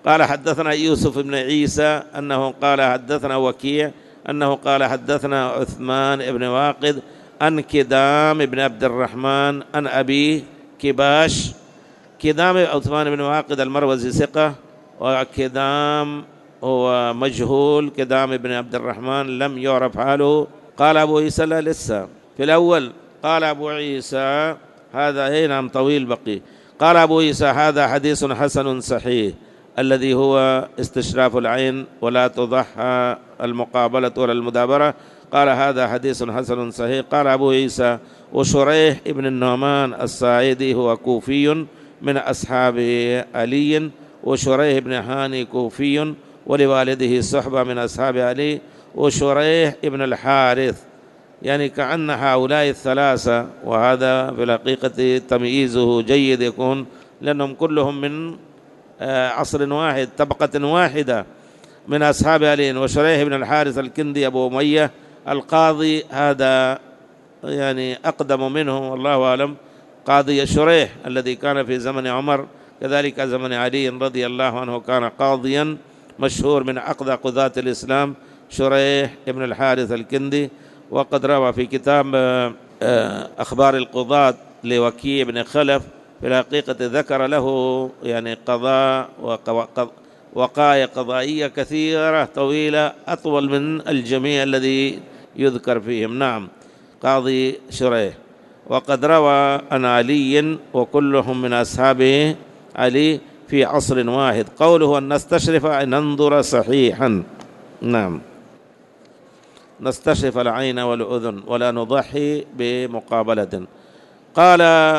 قال حدثنا يوسف بن عيسى أنه قال حدثنا وكيع أنه قال حدثنا عثمان بن واقد عن كدام بن عبد الرحمن عن أبي كباش. كدام عثمان بن واقد المروزي ثقة، وكدام هو مجهول، كدام بن عبد الرحمن لم يعرف حاله. قال أبو عيسى لا لسه في الأول. قال أبو عيسى هذا نعم طويل بقي. قال أبو عيسى هذا حديث حسن صحيح الذي هو استشراف العين ولا تضحى المقابلة ولا المدابرة. قال هذا حديث حسن صحيح. قال أبو عيسى وشريح ابن النعمان الصاعدي هو كوفي من أصحاب علي، وشريح بن هاني كوفي ولوالده صحبة من أصحاب علي، وشريح ابن الحارث، يعني كأن هؤلاء الثلاثة، وهذا في الحقيقة تمييزه جيد يكون لأنهم كلهم من عصر واحد طبقة واحدة من أصحاب علي. وشريح بن الحارث الكندي أبو أمية القاضي هذا يعني أقدم منه والله أعلم، قاضي شريح الذي كان في زمن عمر كذلك زمن علي رضي الله عنه كان قاضيا مشهور من أقضى قضاة الإسلام شريح بن الحارث الكندي. وقد روى في كتاب أخبار القضاة لوكيع بن خلف في الحقيقة ذكر له يعني قضاء وقايا قضائية كثيرة طويلة أطول من الجميع الذي يذكر فيهم. نعم قاضي شريح. وقد روى عن علي وكلهم من أصحاب علي في عصر واحد. قوله أن نستشرف أن ننظر صحيحا، نعم نستشرف العين والأذن ولا نضحي بمقابلة. قال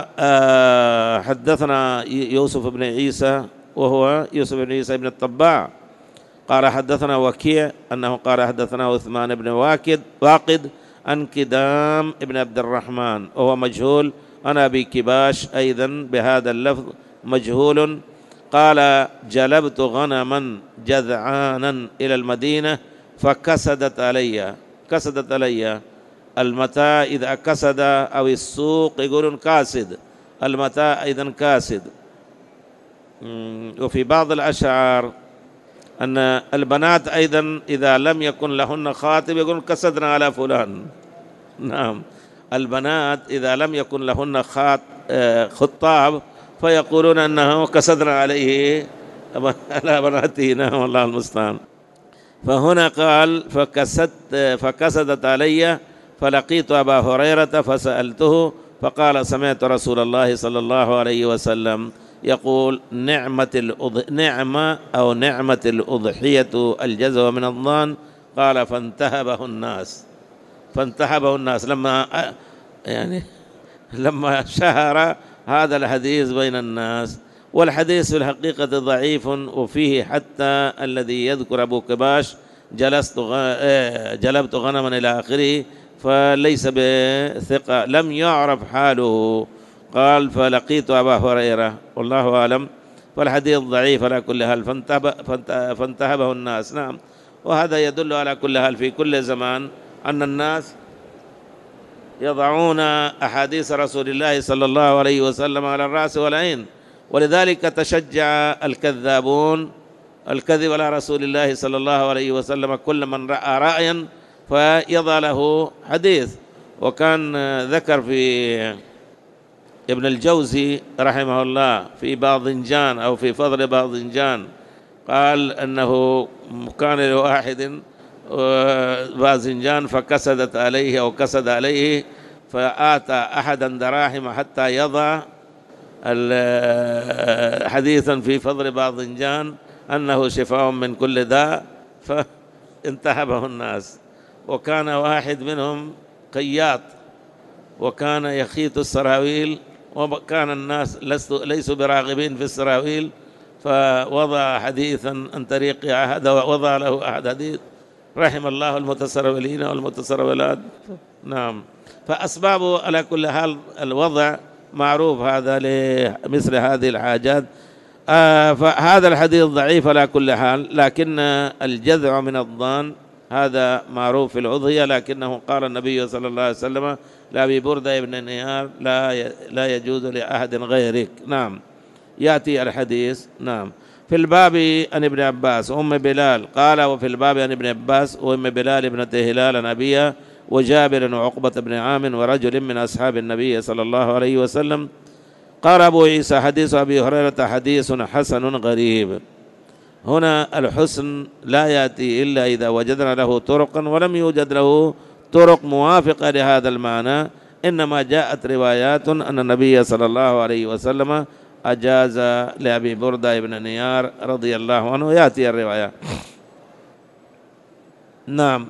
حدثنا يوسف بن عيسى وهو يوسف بن عيسى بن الطباع قال حدثنا وكيع أنه قال حدثنا عثمان بن واقد عن كدام بن عبد الرحمن وهو مجهول، أنا أبي كباش أيضا بهذا اللفظ مجهول. قال جلبت غنما جذعانا إلى المدينة فكسدت علي. كسدت علي المتاع إذا كسد أو السوق يقولون كاسد، المتاع أيضا كاسد. وفي بعض الأشعار أن البنات أيضا إذا لم يكن لهن خاطب يقولون كسدنا على فلان. نعم البنات إذا لم يكن لهن خطاب فيقولون أنه كسدنا عليه على بناته. نعم والله المستعان. فهنا قال فكسدت علي فلقيت أبا هريرة فسألته فقال سمعت رسول الله صلى الله عليه وسلم يقول نعمة الأضحية الجزوة من الضان. قال فانتهبه الناس لما شهر هذا الحديث بين الناس. والحديث في الحقيقة ضعيف، وفيه حتى الذي يذكر أبو كباش جلبت غنما إلى آخره فليس بثقة، لم يعرف حاله. قال فلقيت أبا هريرة والله أعلم، فالحديث ضعيف على كل حال. فانتهبه الناس. نعم وهذا يدل على كل حال في كل زمان أن الناس يضعون أحاديث رسول الله صلى الله عليه وسلم على الرأس والعين، ولذلك تشجع الكذابون الكذب على رسول الله صلى الله عليه وسلم كل من رأى رأيا فيضع له حديث. وكان ذكر في ابن الجوزي رحمه الله في باذنجان أو في فضل باذنجان قال أنه كان لواحد باذنجان فكسدت عليه أو كسد عليه فآتى أحدا دراهم حتى يضع حديثا في فضل باذنجان أنه شفاء من كل داء فانتهبه الناس. وكان واحد منهم خياط وكان يخيط السراويل، وكان الناس ليسوا براغبين في السراويل، فوضع حديثا عن طريق عهد ووضع له أحد حديث رحم الله المتسرولين والمتسرولات. نعم فأسبابه على كل حال الوضع معروف هذا لمثل هذه الحاجات. فهذا الحديث ضعيف على كل حال، لكن الجذع من الضان هذا معروف في الأضحية، لكنه قال النبي صلى الله عليه وسلم لأبي بردة بن نيار لا يجوز لأحد غيرك. نعم يأتي الحديث. نعم في الباب عن ابن عباس وأم بلال قال وفي الباب عن ابن عباس وأم بلال ابنة هلال عن أبيها وجابر وعقبة بن عامر ورجل من أصحاب النبي صلى الله عليه وسلم. قال أبو عيسى حديث أبي هريرة حديث حسن غريب. هنا الحسن لا يأتي إلا إذا وجدنا له طرقا ولم يوجد له طرق موافقة لهذا المعنى، إنما جاءت روايات أن النبي صلى الله عليه وسلم أجاز لأبي بردة بن نيار رضي الله عنه، يأتي الرواية. نعم.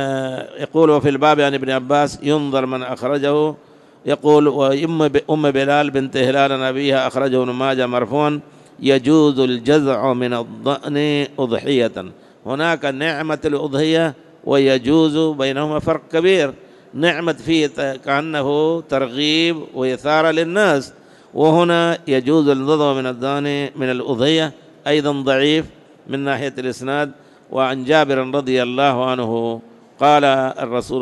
يقول وفي الباب عن ابن عباس ينظر من أخرجه. يقول وأم بلال بنت هلال نبيها أخرجه ابن ماجه مرفوعا يجوز الجزع من الضأن أضحية. هناك نعمة الأضحية ويجوز بينهما فرق كبير. نعمة فيه كأنه ترغيب وإثارة للناس، وهنا يجوز النظر من الضأن من الأضحية، أيضا ضعيف من ناحية الإسناد. وعن جابر رضي الله عنه قال الرسول،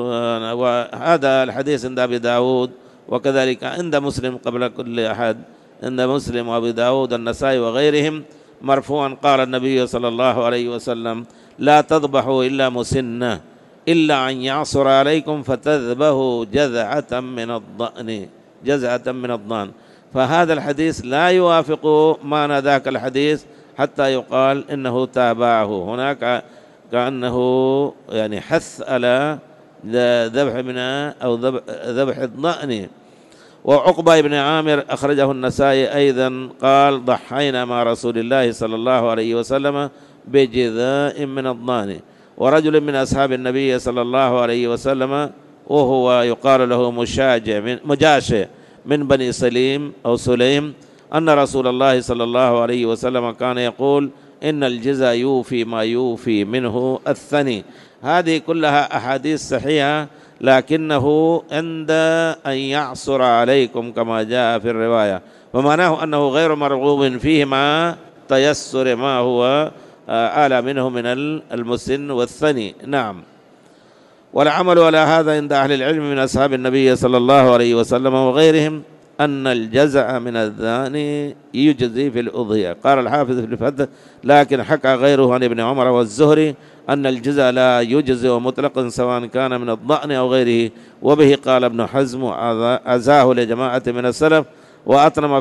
وهذا الحديث عند أبي داود وكذلك عند مسلم قبل كل أحد، عند مسلم وأبي داود النسائي وغيرهم مرفوعا قال النبي صلى الله عليه وسلم لا تذبحوا إلا مسنة إلا أن يعصر عليكم فتذبحوا جذعة من الضأن، جذعة من الضأن. فهذا الحديث لا يوافق معنى ذاك الحديث حتى يقال إنه تابعه. هناك كأنه يعني حث على ذبح من أو ذبح الضأن. وعقبة بن عامر أخرجه النسائي أيضا قال ضحينا مع رسول الله صلى الله عليه وسلم بجذاء من الضأن. ورجل من أصحاب النبي صلى الله عليه وسلم وهو يقال له مجاشع من بني سليم أو سليم أن رسول الله صلى الله عليه وسلم كان يقول إن الجزاء يوفي ما يوفي منه الثني. هذه كلها أحاديث صحيحة، لكنه عند أن يعصر عليكم كما جاء في الرواية، ومعناه أنه غير مرغوب فيه مع تيسر ما هو أعلى منه من المسن والثني. نعم. والعمل على هذا عند أهل العلم من أصحاب النبي صلى الله عليه وسلم وغيرهم أن الجزع من الذان يجزي في الأضحية. قال الحافظ في الفتح لكن حكى غيره عن ابن عمر والزهري أن الجزع لا يجزي مطلقا سواء كان من الضأن أو غيره، وبه قال ابن حزم عزاه لجماعة من السلف وأطنب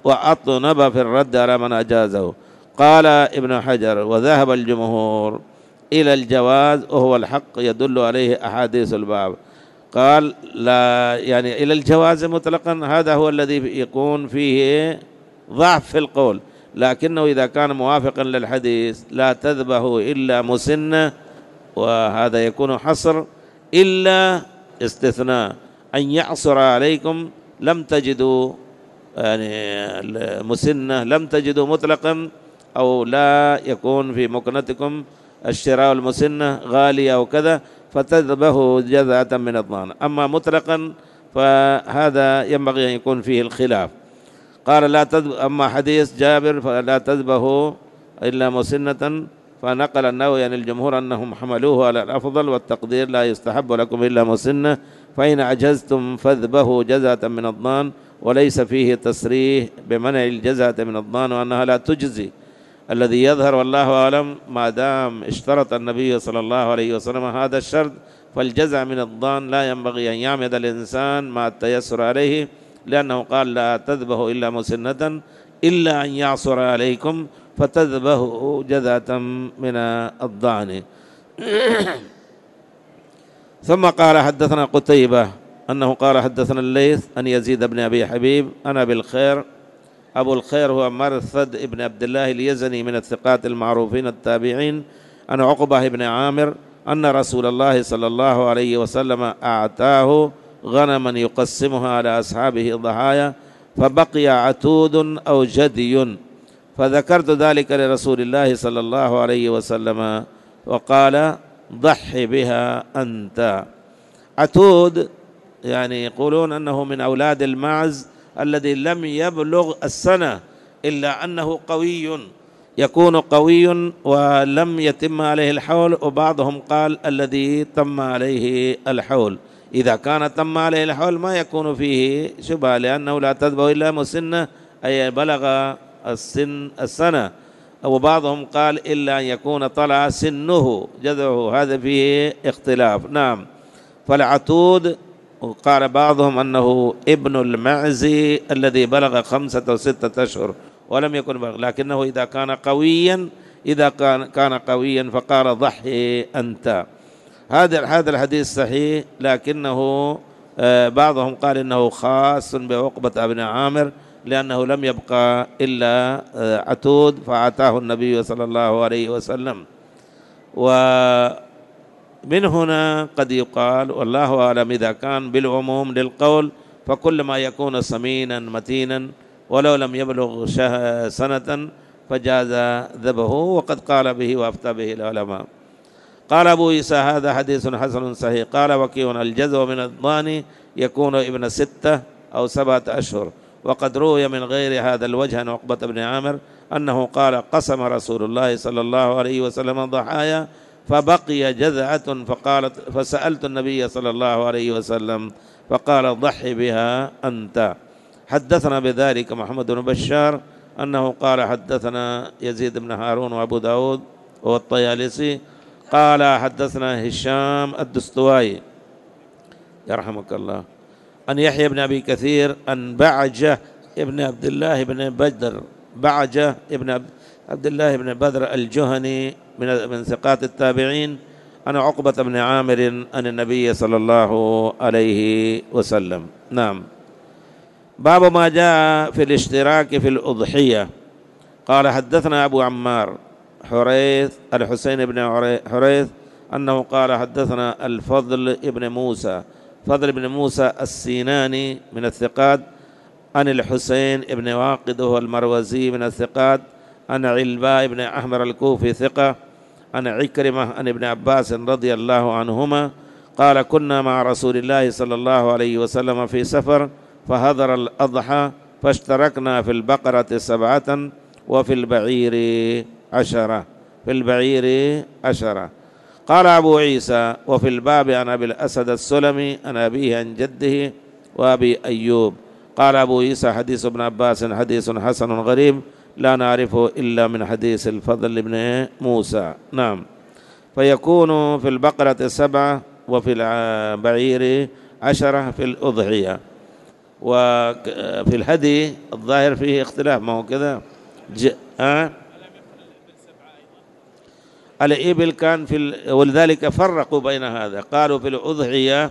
في الرد على من أجازه. قال ابن حجر وذهب الجمهور إلى الجواز وهو الحق يدل عليه أحاديث الباب. قال لا يعني إلى الجواز مطلقا، هذا هو الذي يكون فيه ضعف في القول، لكنه إذا كان موافقا للحديث لا تذبحوا إلا مسنة، وهذا يكون حصر إلا استثناء أن يعصر عليكم لم تجدوا يعني مسنة، لم تجدوا مطلقا أو لا يكون في مكنتكم الشراء المسنة غالية أو كذا فتذبحوا جذعة من الضأن. أما مطلقا فهذا ينبغي أن يكون فيه الخلاف. قال لا أما حديث جابر فلا تذبحوا إلا مسنة، فنقل النووي عن الجمهور أنهم حملوه على الأفضل والتقدير لا يستحب لكم إلا مسنة، فإن عجزتم فاذبحوا جذعة من الضأن، وليس فيه تصريح بمنع الجذعة من الضأن وأنها لا تجزي. الذي يظهر والله أعلم ما دام اشترط النبي صلى الله عليه وسلم هذا الشرط، فالجزع من الضأن لا ينبغي أن يعمد الإنسان مع التيسر عليه، لأنه قال لا تذبحوا إلا مسنة إلا أن يعصر عليكم فتذبحوا جذعة من الضأن. ثم قال حدثنا قتيبة أنه قال حدثنا الليث أن يزيد بن أبي حبيب أنا بالخير. أبو الخير هو مرثد ابن عبد الله اليزني من الثقات المعروفين التابعين، أن عقبة بن عامر أن رسول الله صلى الله عليه وسلم أعطاه غنما يقسمها على أصحابه ضحايا، فبقي عتود أو جدي، فذكرت ذلك لرسول الله صلى الله عليه وسلم وقال ضحي بها أنت. عتود يعني يقولون أنه من أولاد المعز الذي لم يبلغ السنة، إلا أنه قوي، يكون قوي ولم يتم عليه الحول، وبعضهم قال الذي تم عليه الحول. إذا كان تم عليه الحول ما يكون فيه شبهة، لأنه لا تذبح إلا مسنة أي بلغ السنة. وبعضهم قال إلا أن يكون طلع سنه جذعه، هذا فيه اختلاف. نعم. فالعتود قال بعضهم أنه ابن المعزي الذي بلغ 5 أو 6 أشهر ولم يكن بلغ، لكنه إذا كان قويا فقال ضحي أنت. هذا الحديث صحيح، لكنه بعضهم قال إنه خاص بعقبة بن عامر، لأنه لم يبقى إلا عتود فأعطاه النبي صلى الله عليه وسلم. ومن هنا قد يقال والله أعلم إذا كان بالعموم للقول فكل ما يكون سمينا متينا ولو لم يبلغ سنة فجاز ذبحه، وقد قال به وأفتى به العلماء. قال أبو عيسى هذا حديث حسن صحيح. قال وكيع الجزع من الضاني يكون ابن 6 أو 7 أشهر. وقد روي من غير هذا الوجه عن عقبة بن عامر أنه قال قسم رسول الله صلى الله عليه وسلم ضحايا فبقي جذعة فسألت النبي صلى الله عليه وسلم فقال ضحي بها أنت. حدثنا بذلك محمد بن بشار أنه قال حدثنا يزيد بن هارون وأبو داود والطيالسي قال حدثنا هشام الدستوائي يرحمك الله أن يحيى بن أبي كثير أن بعجة ابن عبد الله بن بدر، بعجة ابن عبد الله بن بدر الجهني من ثقات التابعين، أن عقبة بن عامر أن النبي صلى الله عليه وسلم. نعم. باب ما جاء في الاشتراك في الأضحية. قال حدثنا أبو عمار الحسين بن حريث أنه قال حدثنا الفضل بن موسى السيناني من الثقات عن الحسين بن واقد وهو المروزي من الثقات عن علباء بن أحمر الكوفي ثقة عن عكرمة عن ابن عباس رضي الله عنهما قال كنا مع رسول الله صلى الله عليه وسلم في سفر فحضر الأضحى فاشتركنا في البقرة 7 وفي البعير 10. قال أبو عيسى وفي الباب عن أبي الأسد السلمي عن أبيه عن جده وأبي أيوب. قال أبو عيسى حديث ابن عباس حديث حسن غريب لا نعرفه إلا من حديث الفضل بن موسى. نعم. فيكون في البقرة 7 وفي البعير 10 في الأضحية. وفي الهدي الظاهر فيه اختلاف، ما هو كذا الإبل كان ولذلك فرقوا بين هذا، قالوا في الأضحية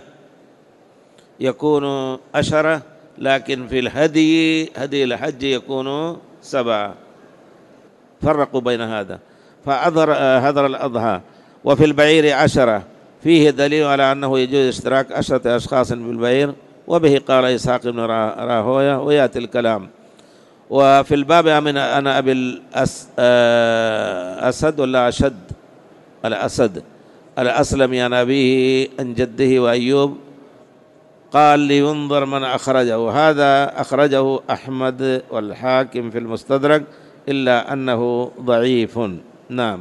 يكون 10 لكن في هدي الحج يكون 7، فرقوا بين هذا هذر الأضحى. وفي البعير 10 فيه دليل على أنه يجوز اشتراك 10 أشخاص بالبعير، وبه قال إسحاق بن راهوية ويأتي الكلام. وفي الباب أنا أبي الأسد ولا أشد الأسد الأسلمي عن أبيه عن جده وأيوب قال لينظر من أخرجه. هذا أخرجه أحمد والحاكم في المستدرك إلا أنه ضعيف. نعم.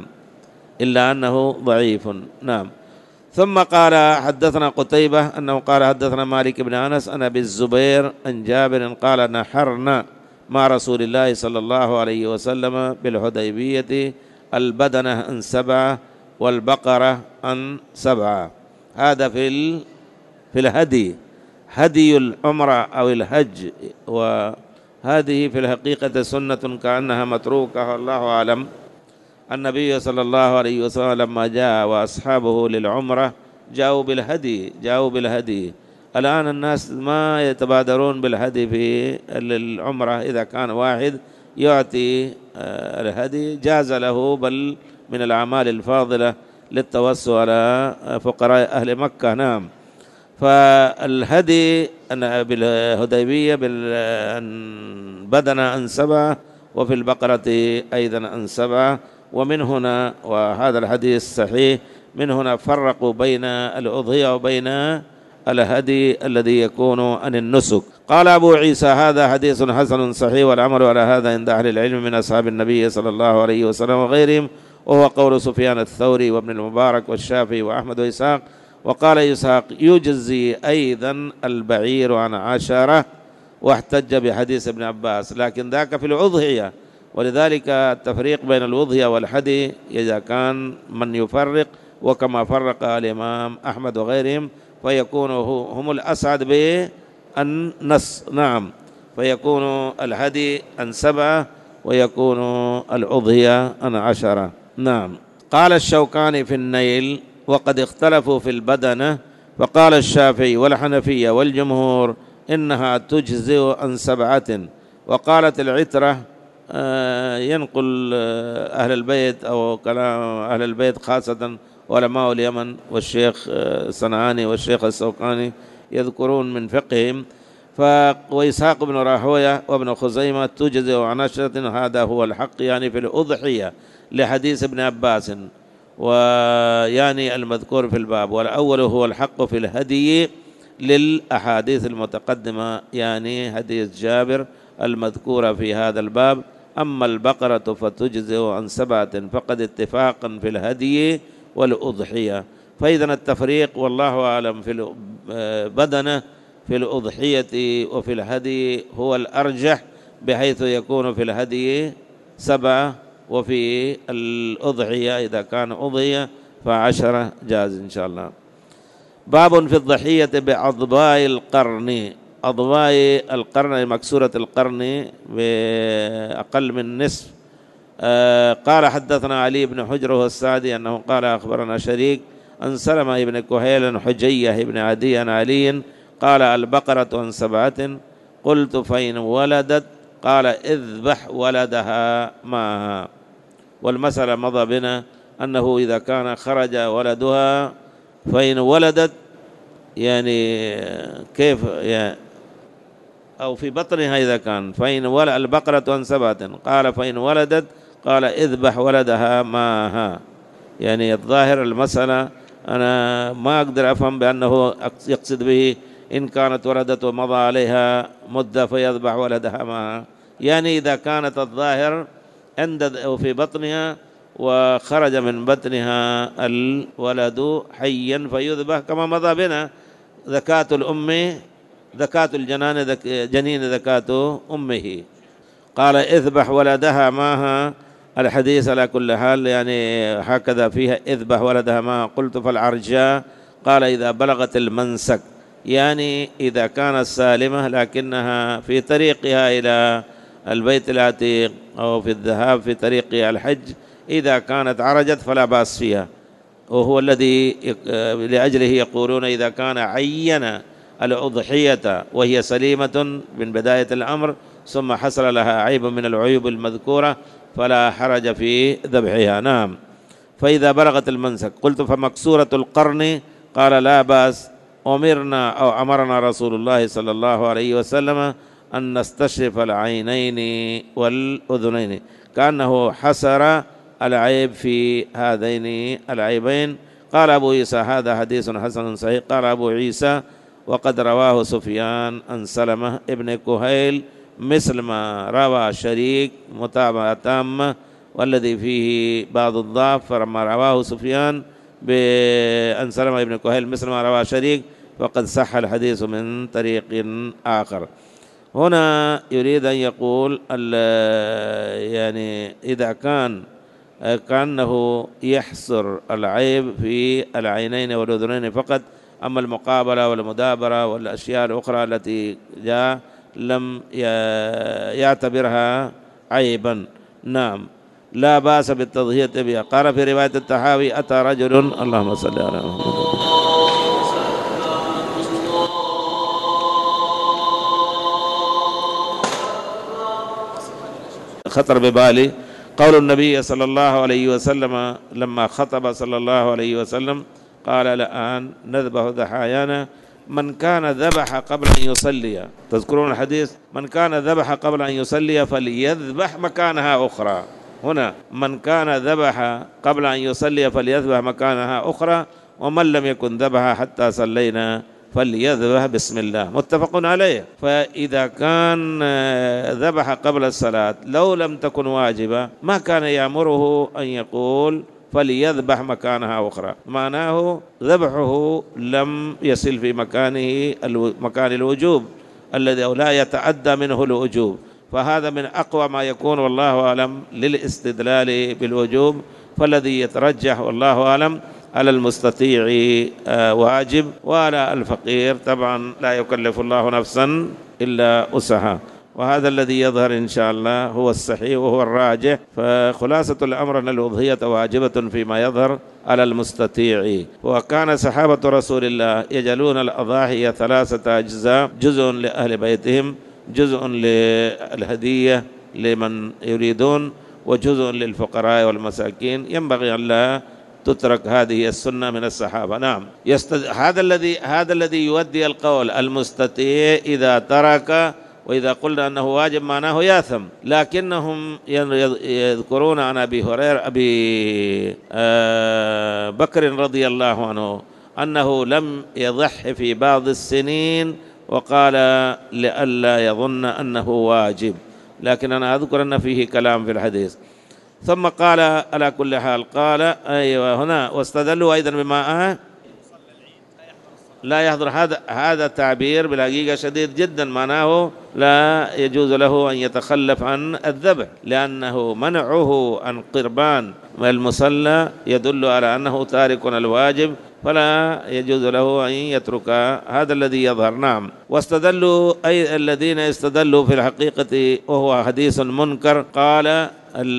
نعم. ثم قال حدثنا قتيبة أنه قال حدثنا مالك بن أنس أن أبي الزبير عن جابر قال نحرنا مع رسول الله صلى الله عليه وسلم بالحديبية البدنة عن 7 والبقرة عن 7. هذا في الهدي، هدي العمرة أو الحج، وهذه في الحقيقة سنة كأنها متروكة والله أعلم. النبي صلى الله عليه وسلم لما جاء وأصحابه للعمرة جاءوا بالهدي. الآن الناس ما يتبادرون بالهدي في العمرة، إذا كان واحد يعطي الهدي جاز له، بل من الأعمال الفاضلة للتوسل على فقراء أهل مكة. نعم. فالهدي بالهديبية بالبدنة عن 7 وفي البقرة أيضا عن 7. ومن هنا وهذا الحديث صحيح، من هنا فرقوا بين الأضحية وبين الهدي الذي يكون عن النسك. قال أبو عيسى هذا حديث حسن صحيح والعمل على هذا عند أهل العلم من أصحاب النبي صلى الله عليه وسلم وغيرهم، وهو قول سفيان الثوري وابن المبارك والشافعي وأحمد وإسحاق. وقال إسحاق يجزي أيضا البعير عن 10 واحتج بحديث ابن عباس، لكن ذاك في الأضحية ولذلك التفريق بين الأضحية والهدي إذا كان من يفرق، وكما فرق الإمام أحمد وغيرهم، فيكون هم الأسعد بالنص. نعم، فيكون الهدي عن 7 ويكون الأضحية عن 10. نعم. قال الشوكاني في النيل: وقد اختلفوا في البدنة، فقال الشافعي والحنفية والجمهور إنها تجزئ عن 7. وقالت العترة، ينقل أهل البيت أو كلام أهل البيت خاصة علماء اليمن والشيخ الصنعاني والشيخ الشوكاني يذكرون من فقههم، وإسحاق بن راهويه وابن خزيمة تجزئ عن 10، هذا هو الحق يعني في الأضحية لحديث ابن عباس ويعني المذكور في الباب. والأول هو الحق في الهدي للأحاديث المتقدمة، يعني حديث جابر المذكورة في هذا الباب. أما البقرة فتجزئ عن 7 فقد اتفاقا في الهدي والأضحية. فإذا التفريق والله أعلم في البدنة في الأضحية وفي الهدي هو الأرجح، بحيث يكون في الهدي 7 وفي الأضحية إذا كان أضحية ف10 جاز إن شاء الله. باب في الضحية بأضباء القرن. أضباء القرن مكسورة القرن بأقل من نصف. قال حدثنا علي بن حجر السعدي أنه قال أخبرنا شريك عن سلمة بن كهيل حجية بن عدي عن علي قال: البقرة عن 7. قلت: فإن ولدت؟ قال: اذبح ولدها معها. والمسألة مضى بنا أنه إذا كان خرج ولدها، فإن ولدت يعني كيف يعني، أو في بطنها إذا كان، فإن البقرة عن 7. قال: فإن ولدت؟ قال: اذبح ولدها معها. يعني الظاهر المسألة أنا ما أقدر أفهم بأنه يقصد به إن كانت ولدت ومضى عليها مدة فيذبح ولدها معها، يعني إذا كانت الظاهر في بطنها وخرج من بطنها الولد حيا فيذبح، كما مضى بنا زكاة الأم زكاة جنين زكاة أمه. قال: اذبح ولدها معها. الحديث على كل حال يعني هكذا فيها اذبح ولدها معها. قلت: فالعرجاء؟ قال: إذا بلغت المنسك، يعني إذا كانت سالمة لكنها في طريقها إلى البيت العتيق أو في الذهاب في طريقها الحج، إذا كانت عرجت فلا بأس فيها. وهو الذي لأجله يقولون إذا كان عين الأضحية وهي سليمة من بداية الأمر ثم حصل لها عيب من العيوب المذكورة فلا حرج في ذبحها. نعم. فإذا بلغت المنسك. قلت: فمكسورة القرن؟ قال: لا بأس. أمرنا رسول الله صلى الله عليه وسلم أن نستشرف العينين والأذنين، كأنه حسر العيب في هذين العيبين. قال أبو عيسى: هذا حديث حسن صحيح. قال أبو عيسى: وقد رواه سفيان عن سلمة ابن كهيل مثل ما روى شريك متابعة تامة، والذي فيه بعض الضعف، فلما رواه سفيان عن سلمة ابن كهيل مثل ما روى شريك فقد صح الحديث من طريق آخر. هنا يريد أن يقول يعني إذا كأنه يحصر العيب في العينين والأذنين فقط، أما المقابلة والمدابرة والأشياء الأخرى التي جاء لم يعتبرها عيبا. نعم، لا بأس بالتضحية بها. قال في رواية التحاوي: أتى رجل، اللهم صل على محمد، خطر ببالي قول النبي صلى الله عليه وسلم لما خطب صلى الله عليه وسلم قال: الآن نذبح ضحايانا من كان ذبح قبل أن يصلي. تذكرون الحديث؟ من كان ذبح قبل أن يصلي فليذبح مكانها أخرى. هنا من كان ذبح قبل أن يصلي فليذبح مكانها أخرى، ومن لم يكن ذبح حتى صلينا فليذبح بسم الله، متفق عليه. فإذا كان ذبح قبل الصلاة لو لم تكن واجبة ما كان يأمره أن يقول فليذبح مكانها أخرى، معناه ذبحه لم يصل في مكان الوجوب الذي لا يتعدى منه الوجوب، فهذا من أقوى ما يكون والله أعلم للاستدلال بالوجوب، فالذي يترجح والله أعلم على المستطيع واجب، وعلى الفقير طبعا لا يكلف الله نفسا إلا وسعها، وهذا الذي يظهر إن شاء الله هو الصحيح وهو الراجح. فخلاصة الأمر أن الأضحية واجبة فيما يظهر على المستطيع. وكان صحابة رسول الله يجعلون الأضاحي 3 أجزاء: جزء لأهل بيتهم، جزء للهدية لمن يريدون، وجزء للفقراء والمساكين. ينبغي أن لا تترك هذه السنة من الصحابة. نعم، هذا الذي يودي القول المستطيع إذا ترك، وإذا قلنا أنه واجب معناه ياثم، لكنهم يذكرون عن أبي بكر رضي الله عنه أنه لم يضح في بعض السنين، وقال لئلا يظن أنه واجب، لكن أنا أذكر أن فيه كلام في الحديث. ثم قال على كل حال، قال أيوة هنا واستدلوا أيضا بما لا يحضر. هذا التعبير بالحقيقة شديد جدا، معناه لا يجوز له أن يتخلف عن الذبح، لأنه منعه عن قربان المصلى يدل على أنه تارك الواجب، فلا يجوز له أن يترك. هذا الذي يظهر. نعم. واستدلوا أي الذين استدلوا في الحقيقة وهو حديث منكر. قال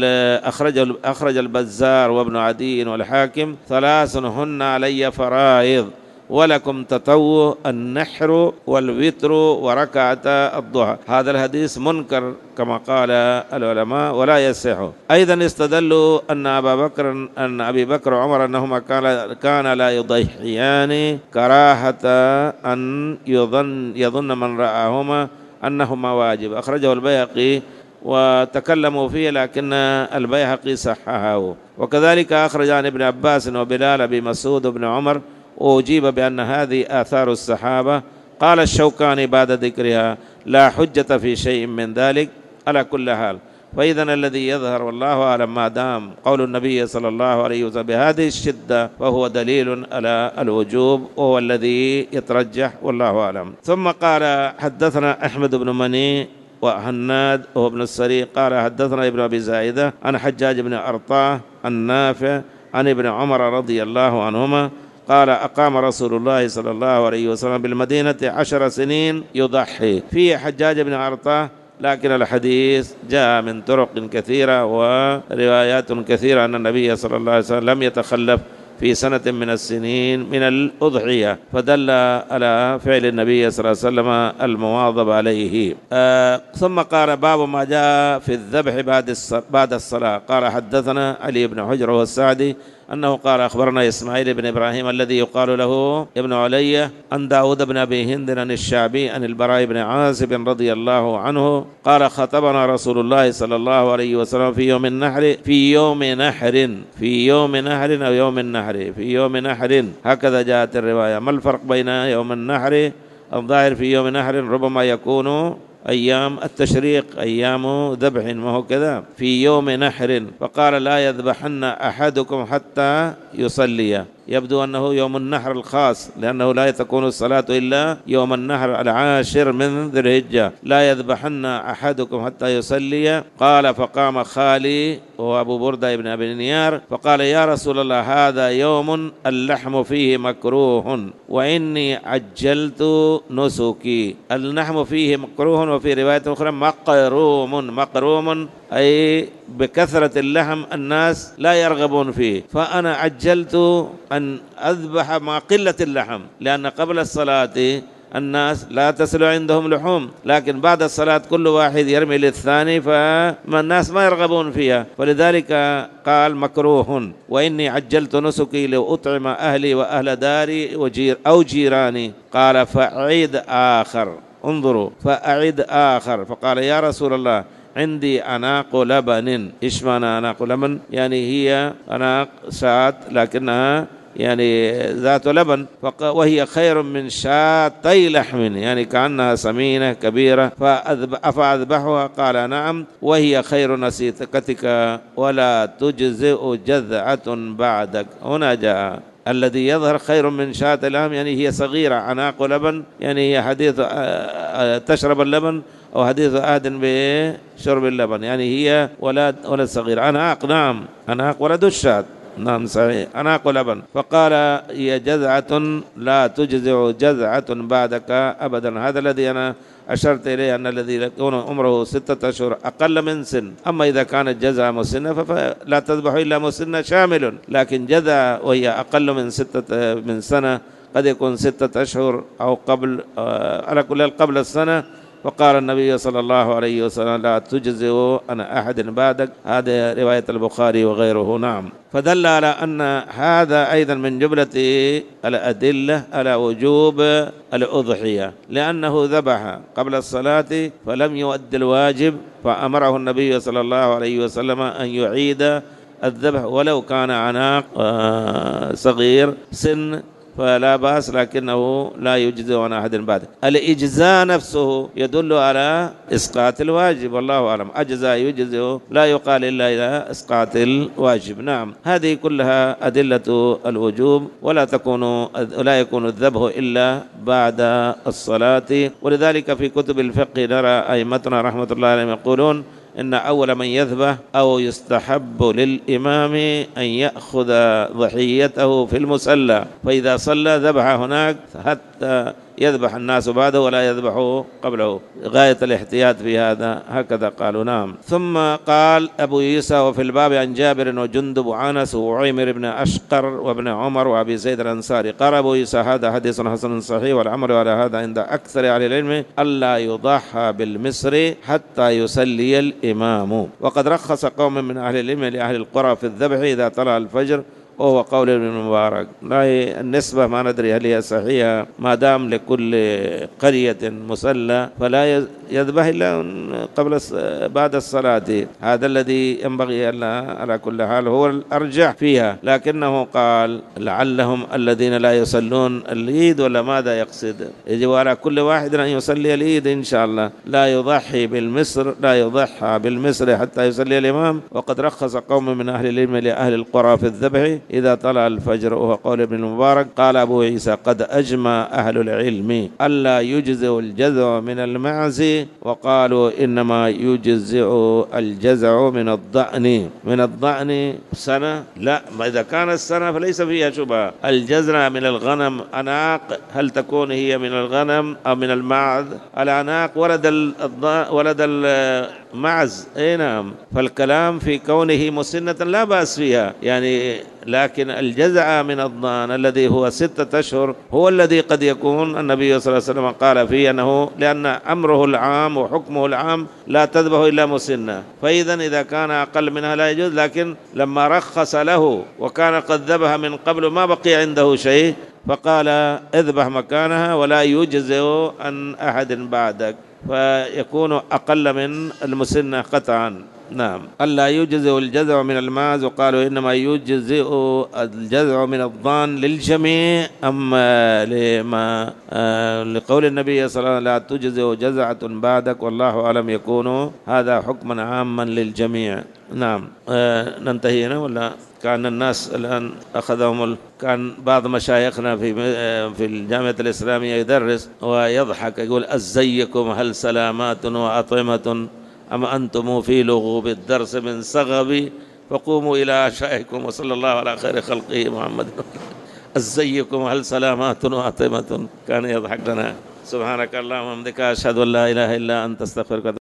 أخرج البزار وابن عدي والحاكم: 3 هن علي فرائض، ولكم تطوع النحر والوتر وركعة الضحى. هذا الحديث منكر كما قال العلماء ولا يصح. أيضا استدلوا أن أبي بكر وعمر أنهما كان لا يضحيان كراهة أن يظن من رآهما أنهما واجب. أخرجه البيهقي وتكلموا فيه، لكن البيهقي صححه. وكذلك أخرج عن ابن عباس وبلال أبي مسعود وابن عمر، وأجيب بأن هذه آثار الصحابة. قال الشوكاني بعد ذكرها: لا حجة في شيء من ذلك. على كل حال، فإذا الذي يظهر والله أعلم ما دام قول النبي صلى الله عليه وسلم بهذه الشدة فهو دليل على الوجوب، وهو الذي يترجح والله أعلم. ثم قال: حدثنا أحمد بن مني وهناد وابن السري قال حدثنا ابن أبي زائدة عن حجاج بن أرطاه النافع عن ابن عمر رضي الله عنهما قال: أقام رسول الله صلى الله عليه وسلم بالمدينة 10 سنين يضحي. في حجاج بن أرطاه، لكن الحديث جاء من طرق كثيرة وروايات كثيرة أن النبي صلى الله عليه وسلم لم يتخلف في سنة من السنين من الأضحية، فدل على فعل النبي صلى الله عليه وسلم المواظب عليه. ثم قال: باب ما جاء في الذبح بعد الصلاة. قال: حدثنا علي بن حجر والسعدي أنه قال: أخبرنا إسماعيل بن إبراهيم الذي يقال له ابن علي عن داود بن أبي هند عن الشعبي عن البراء بن عازب رضي الله عنه قال: خطبنا رسول الله صلى الله عليه وسلم في يوم نحر، هكذا جاءت الرواية. ما الفرق بين يوم النحر؟ الظاهر في يوم نحر ربما يكون أيام التشريق، أيام ذبح، ما هو كذا. في يوم نحر، فقال: لا يذبحن أحدكم حتى يصلي. يبدو أنه يوم النحر الخاص، لأنه لا تكون الصلاة إلا يوم النحر 10 من ذي الحجة. لا يذبحن أحدكم حتى يصلي. قال: فقام خالي وأبو بردة بن أبي نيار فقال: يا رسول الله، هذا يوم اللحم فيه مكروه وإني عجلت نسكي. اللحم فيه مكروه، وفي رواية أخرى مقروم أي بكثرة اللحم الناس لا يرغبون فيه، فأنا عجلت أن أذبح مع قلة اللحم، لأن قبل الصلاة الناس لا تصل عندهم لحوم، لكن بعد الصلاة كل واحد يرمي للثاني، فما الناس ما يرغبون فيها، فلذلك قال مكروه. وإني عجلت نسكي لأطعم أهلي وأهل داري أو جيراني. قال: فأعيد آخر. انظروا، فأعيد آخر. فقال: يا رسول الله، عندي أناق لبن. إيش معنى أناق لبن؟ يعني هي أناق شاة لكنها يعني ذات لبن، وهي خير من شاتي لحم، يعني كأنها سمينة كبيرة، فأذبحها. قال: نعم، وهي خير نسيتك ولا تجزئ جذعة بعدك. هنا جاء الذي يظهر خير من شاة اللحم، يعني هي صغيرة، عناق لبن، يعني هي حديث تشرب اللبن أو حديث عهد بشرب اللبن، يعني هي ولد صغير. أناق، نعم أناق ولد الشاة، نعم صحيح، أناق لبن. فقال هي جذعة لا تجزع جذعة بعدك أبدا. هذا الذي أنا أشرت إليه، أن الذي يكون عمره 6 أشهر أقل من سن. أما إذا كانت جذعة مسنة فلا تذبح إلا مسنة شامل، لكن جذعة وهي أقل من سنة قد يكون 6 أشهر أو قبل، على كل قبل السنة. فقال النبي صلى الله عليه وسلم لا تجزئ عن أحد بعدك. هذا رواية البخاري وغيره. نعم. فدل على أن هذا أيضا من جملة الأدلة على وجوب الأضحية، لأنه ذبح قبل الصلاة فلم يؤد الواجب، فأمره النبي صلى الله عليه وسلم أن يعيد الذبح ولو كان عناق صغير سن، فلا بأس، لكنه لا يجزئ عن أحد بعده. الإجزاء نفسه يدل على إسقاط الواجب، والله أعلم. أجزاء يجزئ لا يقال إلا إلى إسقاط الواجب. نعم. هذه كلها أدلة الوجوب، ولا يكون الذبح إلا بعد الصلاة. ولذلك في كتب الفقه نرى أئمتنا رحمة الله عليهم يقولون إن أول من يذبح أو يستحب للإمام أن يأخذ ضحيته في المصلى، فإذا صلى ذبح هناك حتى يذبح الناس بعده ولا يذبحوا قبله، غاية الاحتياط في هذا. هكذا قالوا. نعم. ثم قال أبو عيسى وفي الباب عن جابر وجندب وأنس وعمر بن أشقر وابن عمر وأبي زيد الأنصاري. قال أبو عيسى هذا حديث حسن صحيح، والأمر على هذا عند أكثر أهل العلم ألا يضحى بالمصر حتى يصلي الإمام. وقد رخص قوم من أهل العلم لأهل القرى في الذبح إذا طلع الفجر، وهو قول ابن المبارك. لا النسبة ما ندري هل هي صحيحة، ما دام لكل قرية مسلى فلا يذبح إلا بعد الصلاة. هذا الذي ينبغي ألا على كل حال هو الأرجح فيها، لكنه قال لعلهم الذين لا يصلون العيد، ولا ماذا يقصد؟ يجب على كل واحد أن يصلي العيد إن شاء الله، لا يضحي بالمصر حتى يصلي الإمام. وقد رخص قوم من أهل العلم لأهل القرى في الذبح إذا طلع الفجر، وهو قول ابن المبارك. قال أبو عيسى قد أجمع أهل العلم ألا يجزئ الجذع من المعز، وقالوا إنما يجزئ الجزع من الضأن سنة. لا، ما إذا كان السنة فليس فيها شبهة. الجزع من الغنم أناق، هل تكون هي من الغنم أو من المعز؟ الأناق ولد المعز، أي نعم. فالكلام في كونه مسنة لا بأس فيها يعني، لكن الجزع من الضان الذي هو 6 أشهر هو الذي قد يكون النبي صلى الله عليه وسلم قال فيه أنه لأن أمره العام وحكمه العام لا تذبح إلا مسنة، فإذا إذا كان أقل منها لا يجوز. لكن لما رخص له وكان قد ذبح من قبل ما بقي عنده شيء، فقال اذبح مكانها ولا يجزئ عن أحد بعدك، فيكون أقل من المسنة قطعا. نعم. ألا يجزئ الجذع من الماز، وقالوا إنما يجزئ الجذع من الضان للجميع. أما لقول النبي صلى الله عليه وسلم لا تجزئ جزعة بعدك، والله أعلم، يكون هذا حكما عاما للجميع. نعم. ننتهي هنا ولا كان الناس الآن أخذهم كان بعض مشايخنا في الجامعة الإسلامية يدرس ويضحك يقول أزيكم هل سلامات وأطعمة أم أنتم في لغوب الدرس من صغبي فقوموا إلى عشائكم، وصلى الله على خير خلقه محمد. أزيكم هل سلامات وأطعمة. كان يضحك لنا. سبحانك اللهم وبحمدك أشهد أن لا إله إلا أنت أستغفرك.